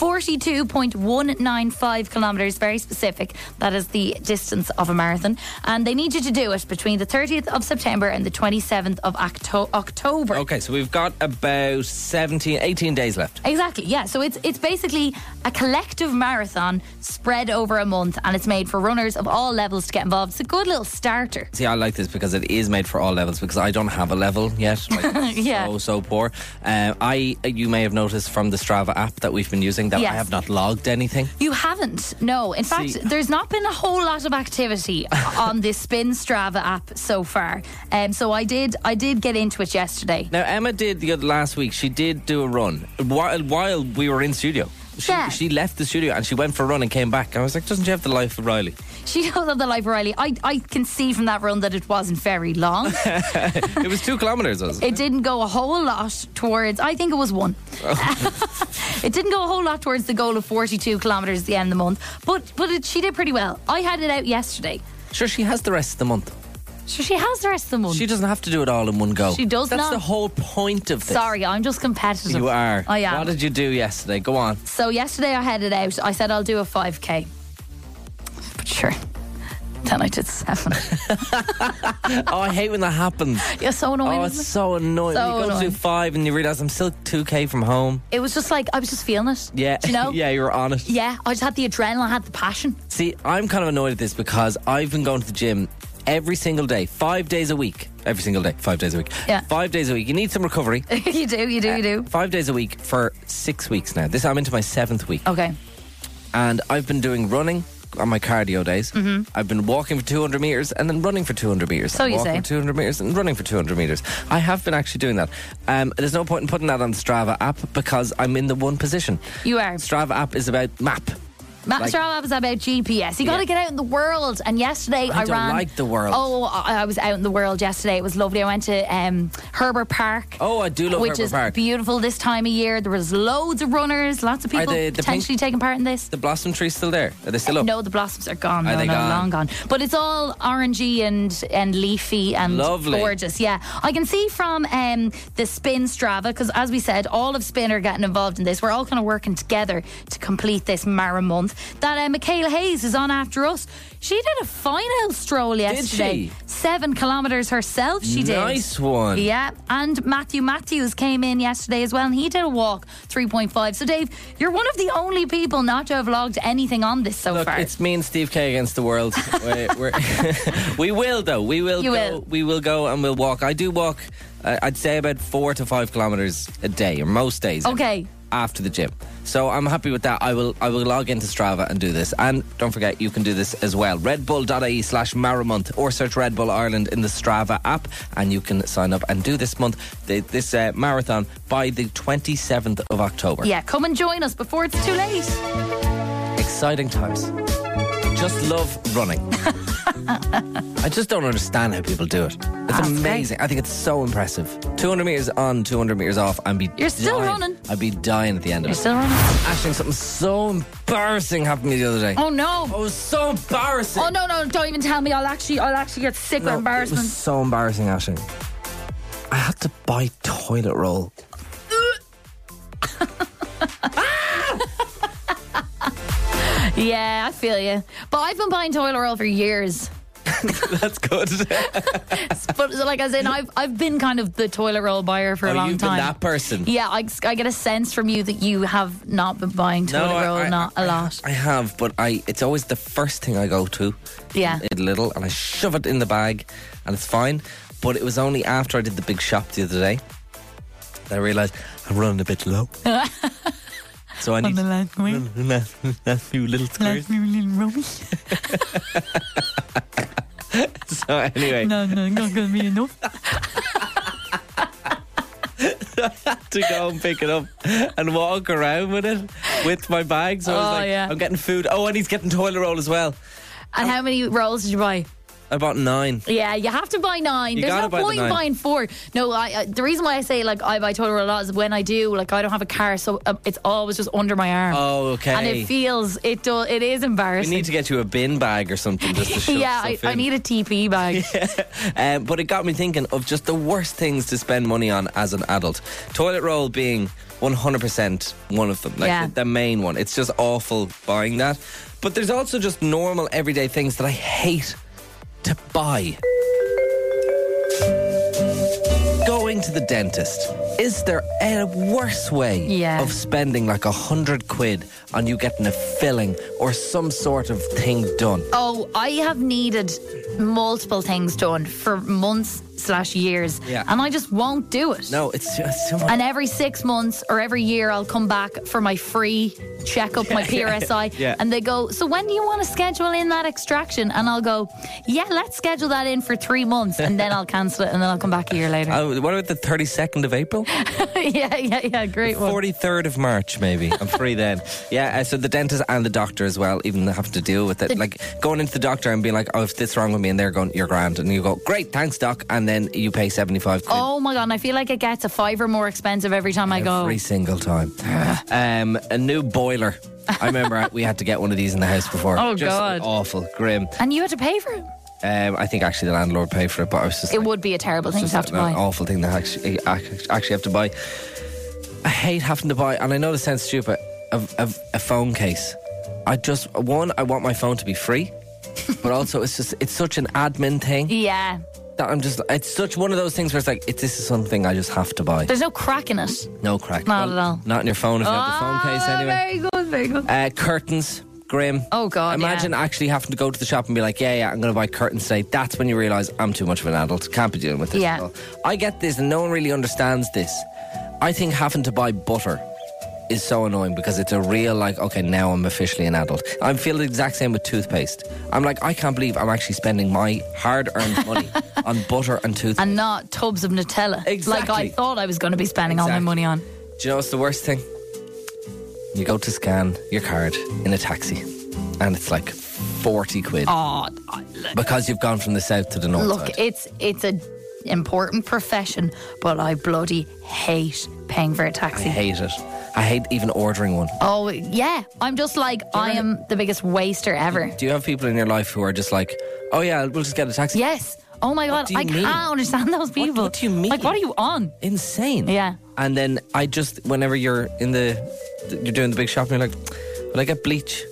42.195 kilometres, very specific. That is the distance of a marathon. And they need you to do it between the 30th of September and the 27th of October. Okay, so we've got about 18 days left. Exactly, yeah. So it's basically a collective marathon spread over a month, and it's made for runners of all levels to get involved. It's a good little starter. See, I like this because it is made for all levels, because I don't have a level yet. Like, Yeah. So poor. You may have noticed from the Strava app that we've been using that Yes. I have not logged anything. You haven't? No. In fact, there's not been a whole lot of activity on this Spin Strava app so far. So I did get into it yesterday. Now, Emma did last week. She did do a run while we were in studio. She left the studio and she went for a run and came back. I was like, doesn't she have the life of Riley? She does have the life of Riley. I can see from that run that it wasn't very long. It was 2 kilometres, wasn't it? It didn't go a whole lot towards, I think it was 1. It didn't go a whole lot towards the goal of 42 kilometres at the end of the month. But she did pretty well. I had it out yesterday. Sure, she has the rest of the month. So she has the rest of the month. She doesn't have to do it all in one go. She does That's not. the whole point of this. Sorry, I'm just competitive. You are. I am. What did you do yesterday? Go on. So yesterday I headed out. I said I'll do a 5k. But sure. Then I did 7. Oh, I hate when that happens. Yeah, so annoying. Oh, it's so annoying. So You go to do annoying. 5 and you realise I'm still 2k from home. It was just like, I was just feeling it. Yeah. Do you know? Yeah, you were on it. Yeah, I just had the adrenaline, I had the passion. See, I'm kind of annoyed at this because I've been going to the gym every single day, 5 days a week. Every single day, 5 days a week. Yeah. 5 days a week. You need some recovery. You do. 5 days a week for 6 weeks now. I'm into my 7th week. Okay. And I've been doing running on my cardio days. Mm-hmm. I've been walking for 200 metres and then running for 200 metres. So you walking say. for 200 metres and running for 200 metres. I have been actually doing that. There's no point in putting that on the Strava app because I'm in the one position. You are. Strava app is about map. Strava was about GPS. You got to get out in the world. And yesterday I don't ran. like the world. Oh, I was out in the world yesterday. It was lovely. I went to Herbert Park. Oh, I do love which Herbert is Park. beautiful this time of year. There was loads of runners, lots of people potentially taking part in this. The blossom tree's still there? Are they still up? No, the blossoms are gone. Are they gone? Long gone. But it's all orangey and leafy and lovely. Gorgeous. Yeah, I can see from the Spin Strava, because as we said, all of Spin are getting involved in this. We're all kind of working together to complete this Mara month. That Michaela Hayes is on after us. She did a fine old stroll yesterday. Did she? 7 kilometres herself, she did. Nice one. Yeah, and Matthew Matthews came in yesterday as well, and he did a walk 3.5. So Dave, you're one of the only people not to have logged anything on this so Look, far. it's me and Steve K against the world. We will though. We will You go. will. We will go and we'll walk. I do walk. I'd say about 4 to 5 kilometres a day, or most days. Okay. After the gym. So I'm happy with that. I will log into Strava and do this. And don't forget, you can do this as well. redbull.ie/Maramonth or search Red Bull Ireland in the Strava app and you can sign up and do this month, this marathon by the 27th of October. Yeah, come and join us before it's too late. Exciting times. Just love running. I just don't understand how people do it. It's amazing. I think it's so impressive. 200 metres on, 200 metres off. You're still running. I'd be dying at the end of You're it. still running. Ashling, something so embarrassing happened to me the other day. Oh no. Oh, it was so embarrassing. Oh no, don't even tell me. I'll actually get sick with It embarrassment. was so embarrassing, Ashling. I had to buy toilet roll. Yeah, I feel you. But I've been buying toilet roll for years. That's good. But like as in, I've been kind of the toilet roll buyer for a long you've time. been that person. Yeah, I get a sense from you that you have not been buying toilet roll, not a lot. I have, but it's always the first thing I go to. Yeah. In Lidl, and I shove it in the bag, and it's fine. But it was only after I did the big shop the other day that I realised I'm running a bit low. So I need the last last few little squares. So anyway, No, not gonna be enough. to go and pick it up and walk around with it with my bag. So I was like, yeah. I'm getting food. Oh, and he's getting toilet roll as well. And how many rolls did you buy? I bought 9. Yeah, you have to buy 9. You There's gotta no buy the point 9. buying 4. No, the reason why I say like I buy toilet roll a lot is when I do, like I don't have a car, so it's always just under my arm. Oh, okay. And it is We embarrassing. need to get you a bin bag or something just to shove yeah, stuff I in. need a TP bag. But it got me thinking of just the worst things to spend money on as an adult. Toilet roll being 100% one of them. Like Yeah. the main one. It's just awful buying that. But there's also just normal everyday things that I hate to buy. Going to the dentist. Is there a worse way of spending like 100 quid on you getting a filling or some sort of thing done? Oh, I have needed multiple things done for months/years, and I just won't do it. No, it's too much. And every 6 months or every year, I'll come back for my free checkup, my PRSI, Yeah. and they go, so when do you want to schedule in that extraction? And I'll go, yeah, let's schedule that in for 3 months, and then I'll cancel it, and then I'll come back a year later. What about the 32nd of April? yeah, great one. 43rd of March, maybe. I'm free then. Yeah, so the dentist and the doctor as well, even having to deal with it. Like going into the doctor and being like, oh, if this wrong with me, and they're going, you're grand. And you go, great, thanks, doc. And then you pay 75 quid. Oh my God, and I feel like it gets a $5 more expensive every time I go. Every single time. A new boiler. I remember we had to get one of these in the house before. Oh, just God. Awful, grim. And you had to pay for it? I think actually the landlord paid for it, but I was just It would be a terrible thing to have to buy. An awful thing to actually have to buy. I hate having to buy, and I know this sounds stupid, a phone case. I want my phone to be free, but also it's such an admin thing. Yeah. That it's such one of those things where it's like, this is something I just have to buy. There's no crack in it. No crack. Not at all. Not in your phone if you have the phone case anyway. Very good. Curtains. Grim. Oh God! Imagine actually having to go to the shop and be like, yeah, I'm going to buy curtains today. That's when you realise I'm too much of an adult. Can't be dealing with this. Yeah. At all. I get this, and no one really understands this. I think having to buy butter is so annoying because it's a real like, okay, now I'm officially an adult. I feel the exact same with toothpaste. I'm like, I can't believe I'm actually spending my hard-earned money on butter and toothpaste, and not tubs of Nutella. Exactly. Like I thought I was going to be spending all my money on. Do you know what's the worst thing? You go to scan your card in a taxi, and it's like 40 quid. Oh, because you've gone from the south to the north. Look, side. it's a important profession, but I bloody hate paying for a taxi. I hate it. I hate even ordering one. Oh yeah, I'm just like, I am the biggest waster ever. Do you have people in your life who are just like, oh yeah, we'll just get a taxi? Yes. Oh my God, I can't understand those people. What do you mean? Like, what are you on? Insane. Yeah. And then whenever you're you're doing the big shopping, you're like, will I get bleach?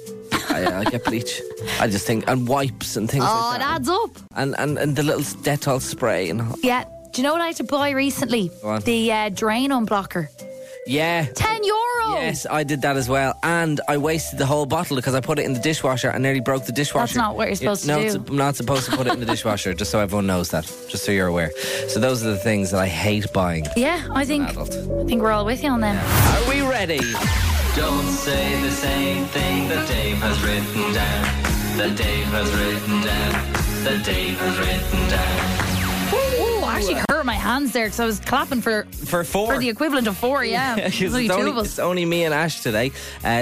I get bleach. I just think, and wipes and things like that. Oh, it adds up. And the little Dettol spray and all. Yeah. Do you know what I had to buy recently? What? The drain unblocker. Yeah. €10. Yes, I did that as well. And I wasted the whole bottle because I put it in the dishwasher and nearly broke the dishwasher. That's not what you're supposed to do. I'm not supposed to put it in the dishwasher, just so everyone knows that. Just so you're aware. So those are the things that I hate buying. Yeah, I think we're all with you on them. Are we ready? Don't say the same thing that Dave has written down. That Dave has written down. That Dave has written down. Ooh, I actually hurt my hands there because I was clapping for 4. For the equivalent of 4, yeah. There's only 2 of us. It's only me and Ash today.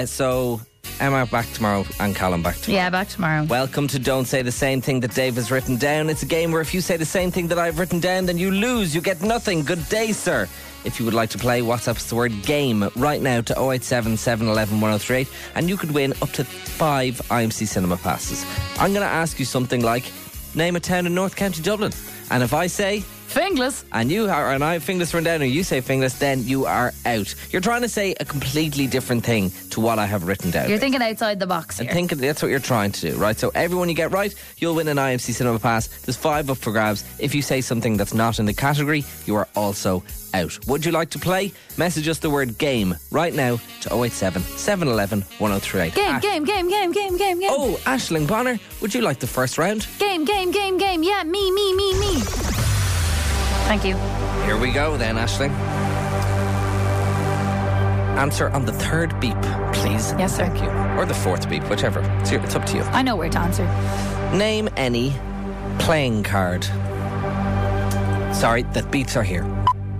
So Emma back tomorrow and Callum back tomorrow. Yeah, back tomorrow. Welcome to Don't Say the Same Thing That Dave has written down. It's a game where if you say the same thing that I've written down, then you lose. You get nothing. Good day, sir. If you would like to play, WhatsApp us the word game right now to 087 711 1038 and you could win up to 5 IMC cinema passes. I'm going to ask you something like, name a town in North County Dublin. And if I say Finglas, and I have Finglas written down, and you say Finglas, then you are out. You're trying to say a completely different thing to what I have written down. You're thinking outside the box here. And that's what you're trying to do, right? So everyone you get right, you'll win an IMC cinema pass. There's 5 up for grabs. If you say something that's not in the category, you are also out. Would you like to play? Message us the word game right now to 087 711 1038. Game. Oh, Aisling Bonner, would you like the first round? Game. Yeah, me. Thank you. Here we go then, Aisling. Answer on the 3rd beep, please. Yes, sir. Thank you. Or the 4th beep, whichever. It's up to you. I know where to answer. Name any playing card. Sorry, the beats are here.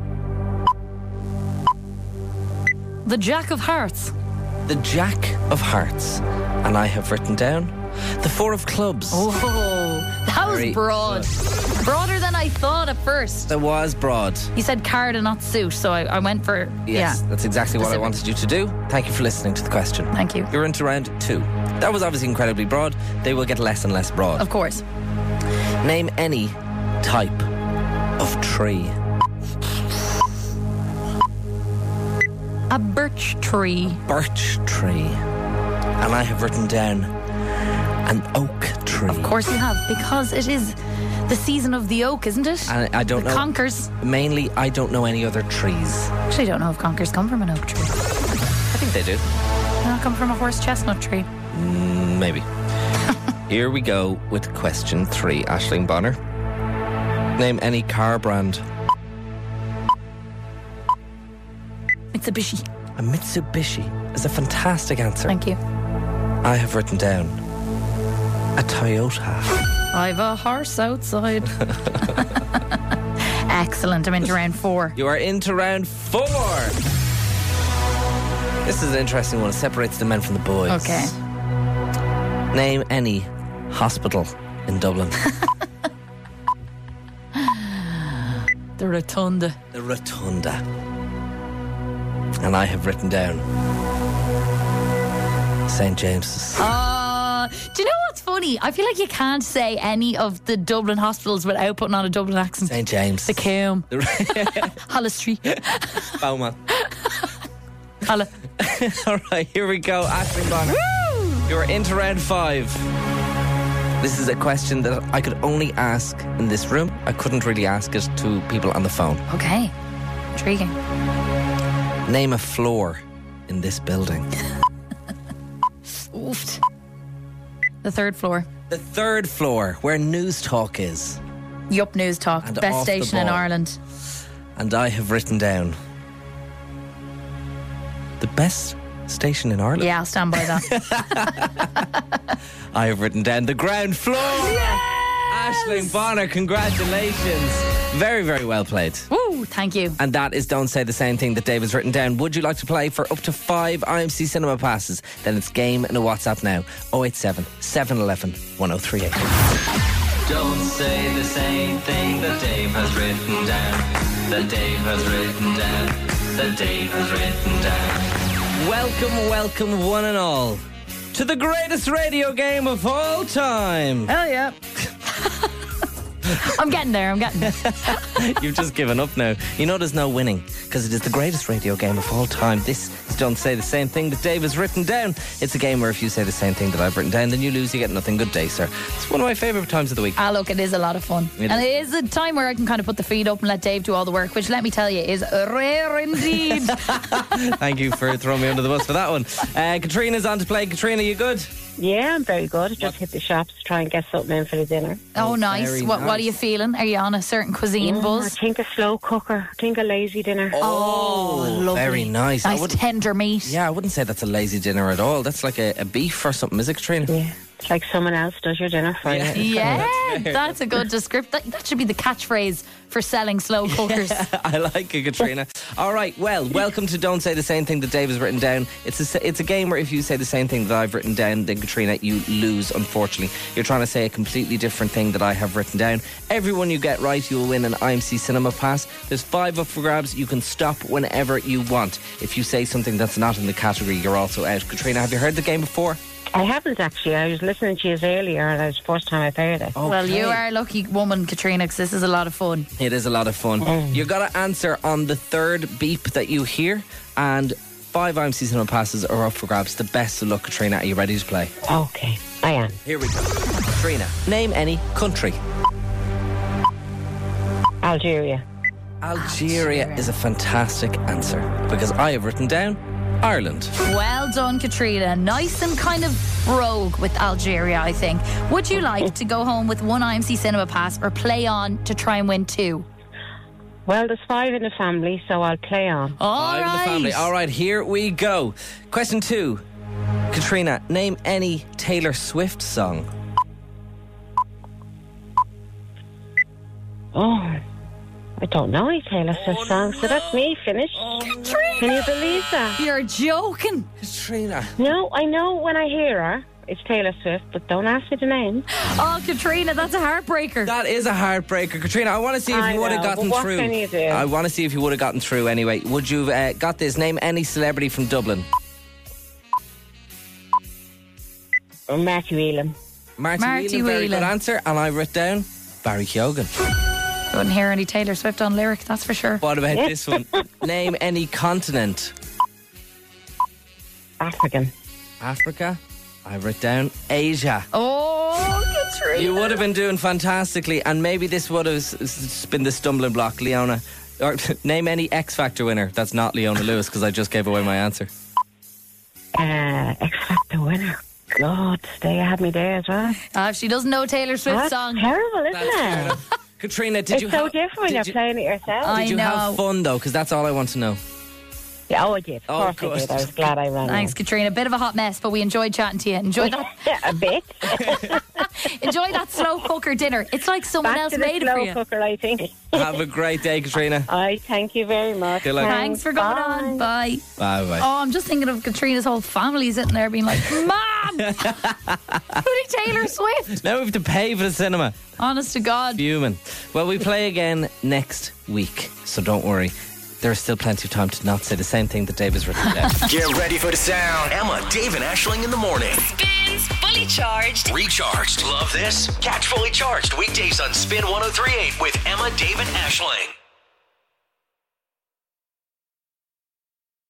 The Jack of Hearts. The Jack of Hearts. And I have written down the 4 of Clubs. Oh, that was broad. Broader than I thought at first. That was broad. You said card and not suit, so I went for, yes, that's exactly what I wanted you to do. Thank you for listening to the question. Thank you. You're into round 2. That was obviously incredibly broad. They will get less and less broad. Of course. Name any type of tree. A birch tree. Birch tree. And I have written down an oak tree. Of course you have, because it is the season of the oak, isn't it? And I don't know. Conkers. Mainly, I don't know any other trees. Actually, I don't know if conkers come from an oak tree. I think they do. They not come from a horse chestnut tree. Maybe. Here we go with question 3. Aisling Bonner. Name any car brand. Mitsubishi. A Mitsubishi is a fantastic answer. Thank you. I have written down a Toyota. I've a horse outside. Excellent. I'm into round 4. You are into round 4. This is an interesting one. It separates the men from the boys. Okay. Name any hospital in Dublin. The Rotunda. The Rotunda. And I have written down St. James's. Do you know what's funny? I feel like you can't say any of the Dublin hospitals without putting on a Dublin accent. St. James. The Coombe. Hollis Street. Beaumont. Holla. All right, here we go. Aisling Bonner. You're into round 5. This is a question that I could only ask in this room. I couldn't really ask it to people on the phone. Okay. Intriguing. Name a floor in this building. Oofed. The 3rd floor. The 3rd floor, where News Talk is. Yup, News Talk. And Best off the station in ball. Ireland. And I have written down the best station in Ireland. Yeah, I'll stand by that. I have written down the ground floor. Aisling Bonner, congratulations. Very, very well played. Woo, thank you. And that is Don't Say the Same Thing that Dave has written down. Would you like to play for up to 5 IMC Cinema passes? Then it's game in a WhatsApp now. 087 711 1038. Don't say the same thing that Dave has written down. That Dave has written down. That Dave has written down. Welcome, welcome, one and all, to the greatest radio game of all time. Hell yeah. I'm getting there. You've just given up now. You know there's no winning because it is the greatest radio game of all time. This is Don't Say the Same Thing that Dave has written down. It's a game where if you say the same thing that I've written down, then you lose, you get nothing. Good day, sir. It's one of my favourite times of the week. Look, it is a lot of fun. It is a time where I can kind of put the feet up and let Dave do all the work, which, let me tell you, is rare indeed. Thank you for throwing me under the bus for that one. Katrina's on to play. Katrina, you good? Yeah, I'm very good. I just hit the shops to try and get something in for the dinner. Oh, nice. What are you feeling? Are you on a certain cuisine buzz? I think a slow cooker. I think a lazy dinner. Oh, lovely. Very nice. Nice tender meat. Yeah, I wouldn't say that's a lazy dinner at all. That's like a beef or something, is it, Katrina? Yeah. It's like someone else does your dinner for you. Yeah, that's a good description. That should be the catchphrase for selling slow cookers. Yeah, I like it, Katrina. All right, well, welcome to Don't Say the Same Thing that Dave has written down. It's a game where if you say the same thing that I've written down, then, Katrina, you lose, unfortunately. You're trying to say a completely different thing that I have written down. Every one you get right, you will win an IMC Cinema Pass. There's 5 up for grabs. You can stop whenever you want. If you say something that's not in the category, you're also out. Katrina, have you heard the game before? I haven't actually. I was listening to you earlier and it was the first time I've heard it. Okay. Well, you are a lucky woman, Katrina, because this is a lot of fun. It is a lot of fun. You've got to answer on the 3rd beep that you hear, and 5 IMC Cinema passes are up for grabs. The best of luck, Katrina. Are you ready to play? Okay, I am. Here we go. Katrina, name any country. Algeria. Algeria is a fantastic answer because I have written down Ireland. Well done, Katrina. Nice and kind of rogue with Algeria, I think. Would you like to go home with 1 IMC Cinema Pass or play on to try and win 2? Well, there's 5 in the family, so I'll play on. All 5 in the family. All right, here we go. Question 2. Katrina, name any Taylor Swift song. Oh, I don't know any Taylor Swift songs, so that's me finished. Katrina! Can you believe that? You're joking. Katrina. No, I know when I hear her, it's Taylor Swift, but don't ask me the name. Oh, Katrina, that's a heartbreaker. That is a heartbreaker. Katrina, I want to see if you would have gotten what through. Can you do? I want to see if you would have gotten through anyway. Would you have got this? Name any celebrity from Dublin. Marty Whelan. Marty Whelan, very good answer. And I wrote down Barry Keoghan. Wouldn't hear any Taylor Swift on lyric, that's for sure. What about this one? Name any continent. African. Africa. I wrote down Asia. Oh, Katrina. You would have been doing fantastically, and maybe this would have been the stumbling block, Leona. Or name any X Factor winner that's not Leona Lewis, because I just gave away my answer. X Factor winner. God, they had me there as well. If she doesn't know Taylor Swift's song. Terrible, isn't it? Katrina, did you It's so different when you're playing it yourself. Did you have fun though? Because that's all I want to know. Yeah, I did. Of course I did. I was glad I ran. Thanks, Katrina. Bit of a hot mess, but we enjoyed chatting to you. Enjoy that. A bit. Enjoy that slow cooker dinner. It's like someone Back else to the made it for slow you. cooker, I think. Have a great day, Katrina. Thank you very much. Good luck. Thanks for coming on. Bye. Bye. Oh, I'm just thinking of Katrina's whole family sitting there being like, Mom! Who did Taylor Swift? Now we have to pay for the cinema. Honest to God. Fuming. Well, we play again next week, so don't worry. There's still plenty of time to not say the same thing that Dave has written down. Get ready for the sound. Emma, Dave, and Aisling in the morning. Spins Fully Charged. Recharged. Love this? Catch Fully Charged weekdays on Spin 103.8 with Emma, Dave, and Aisling.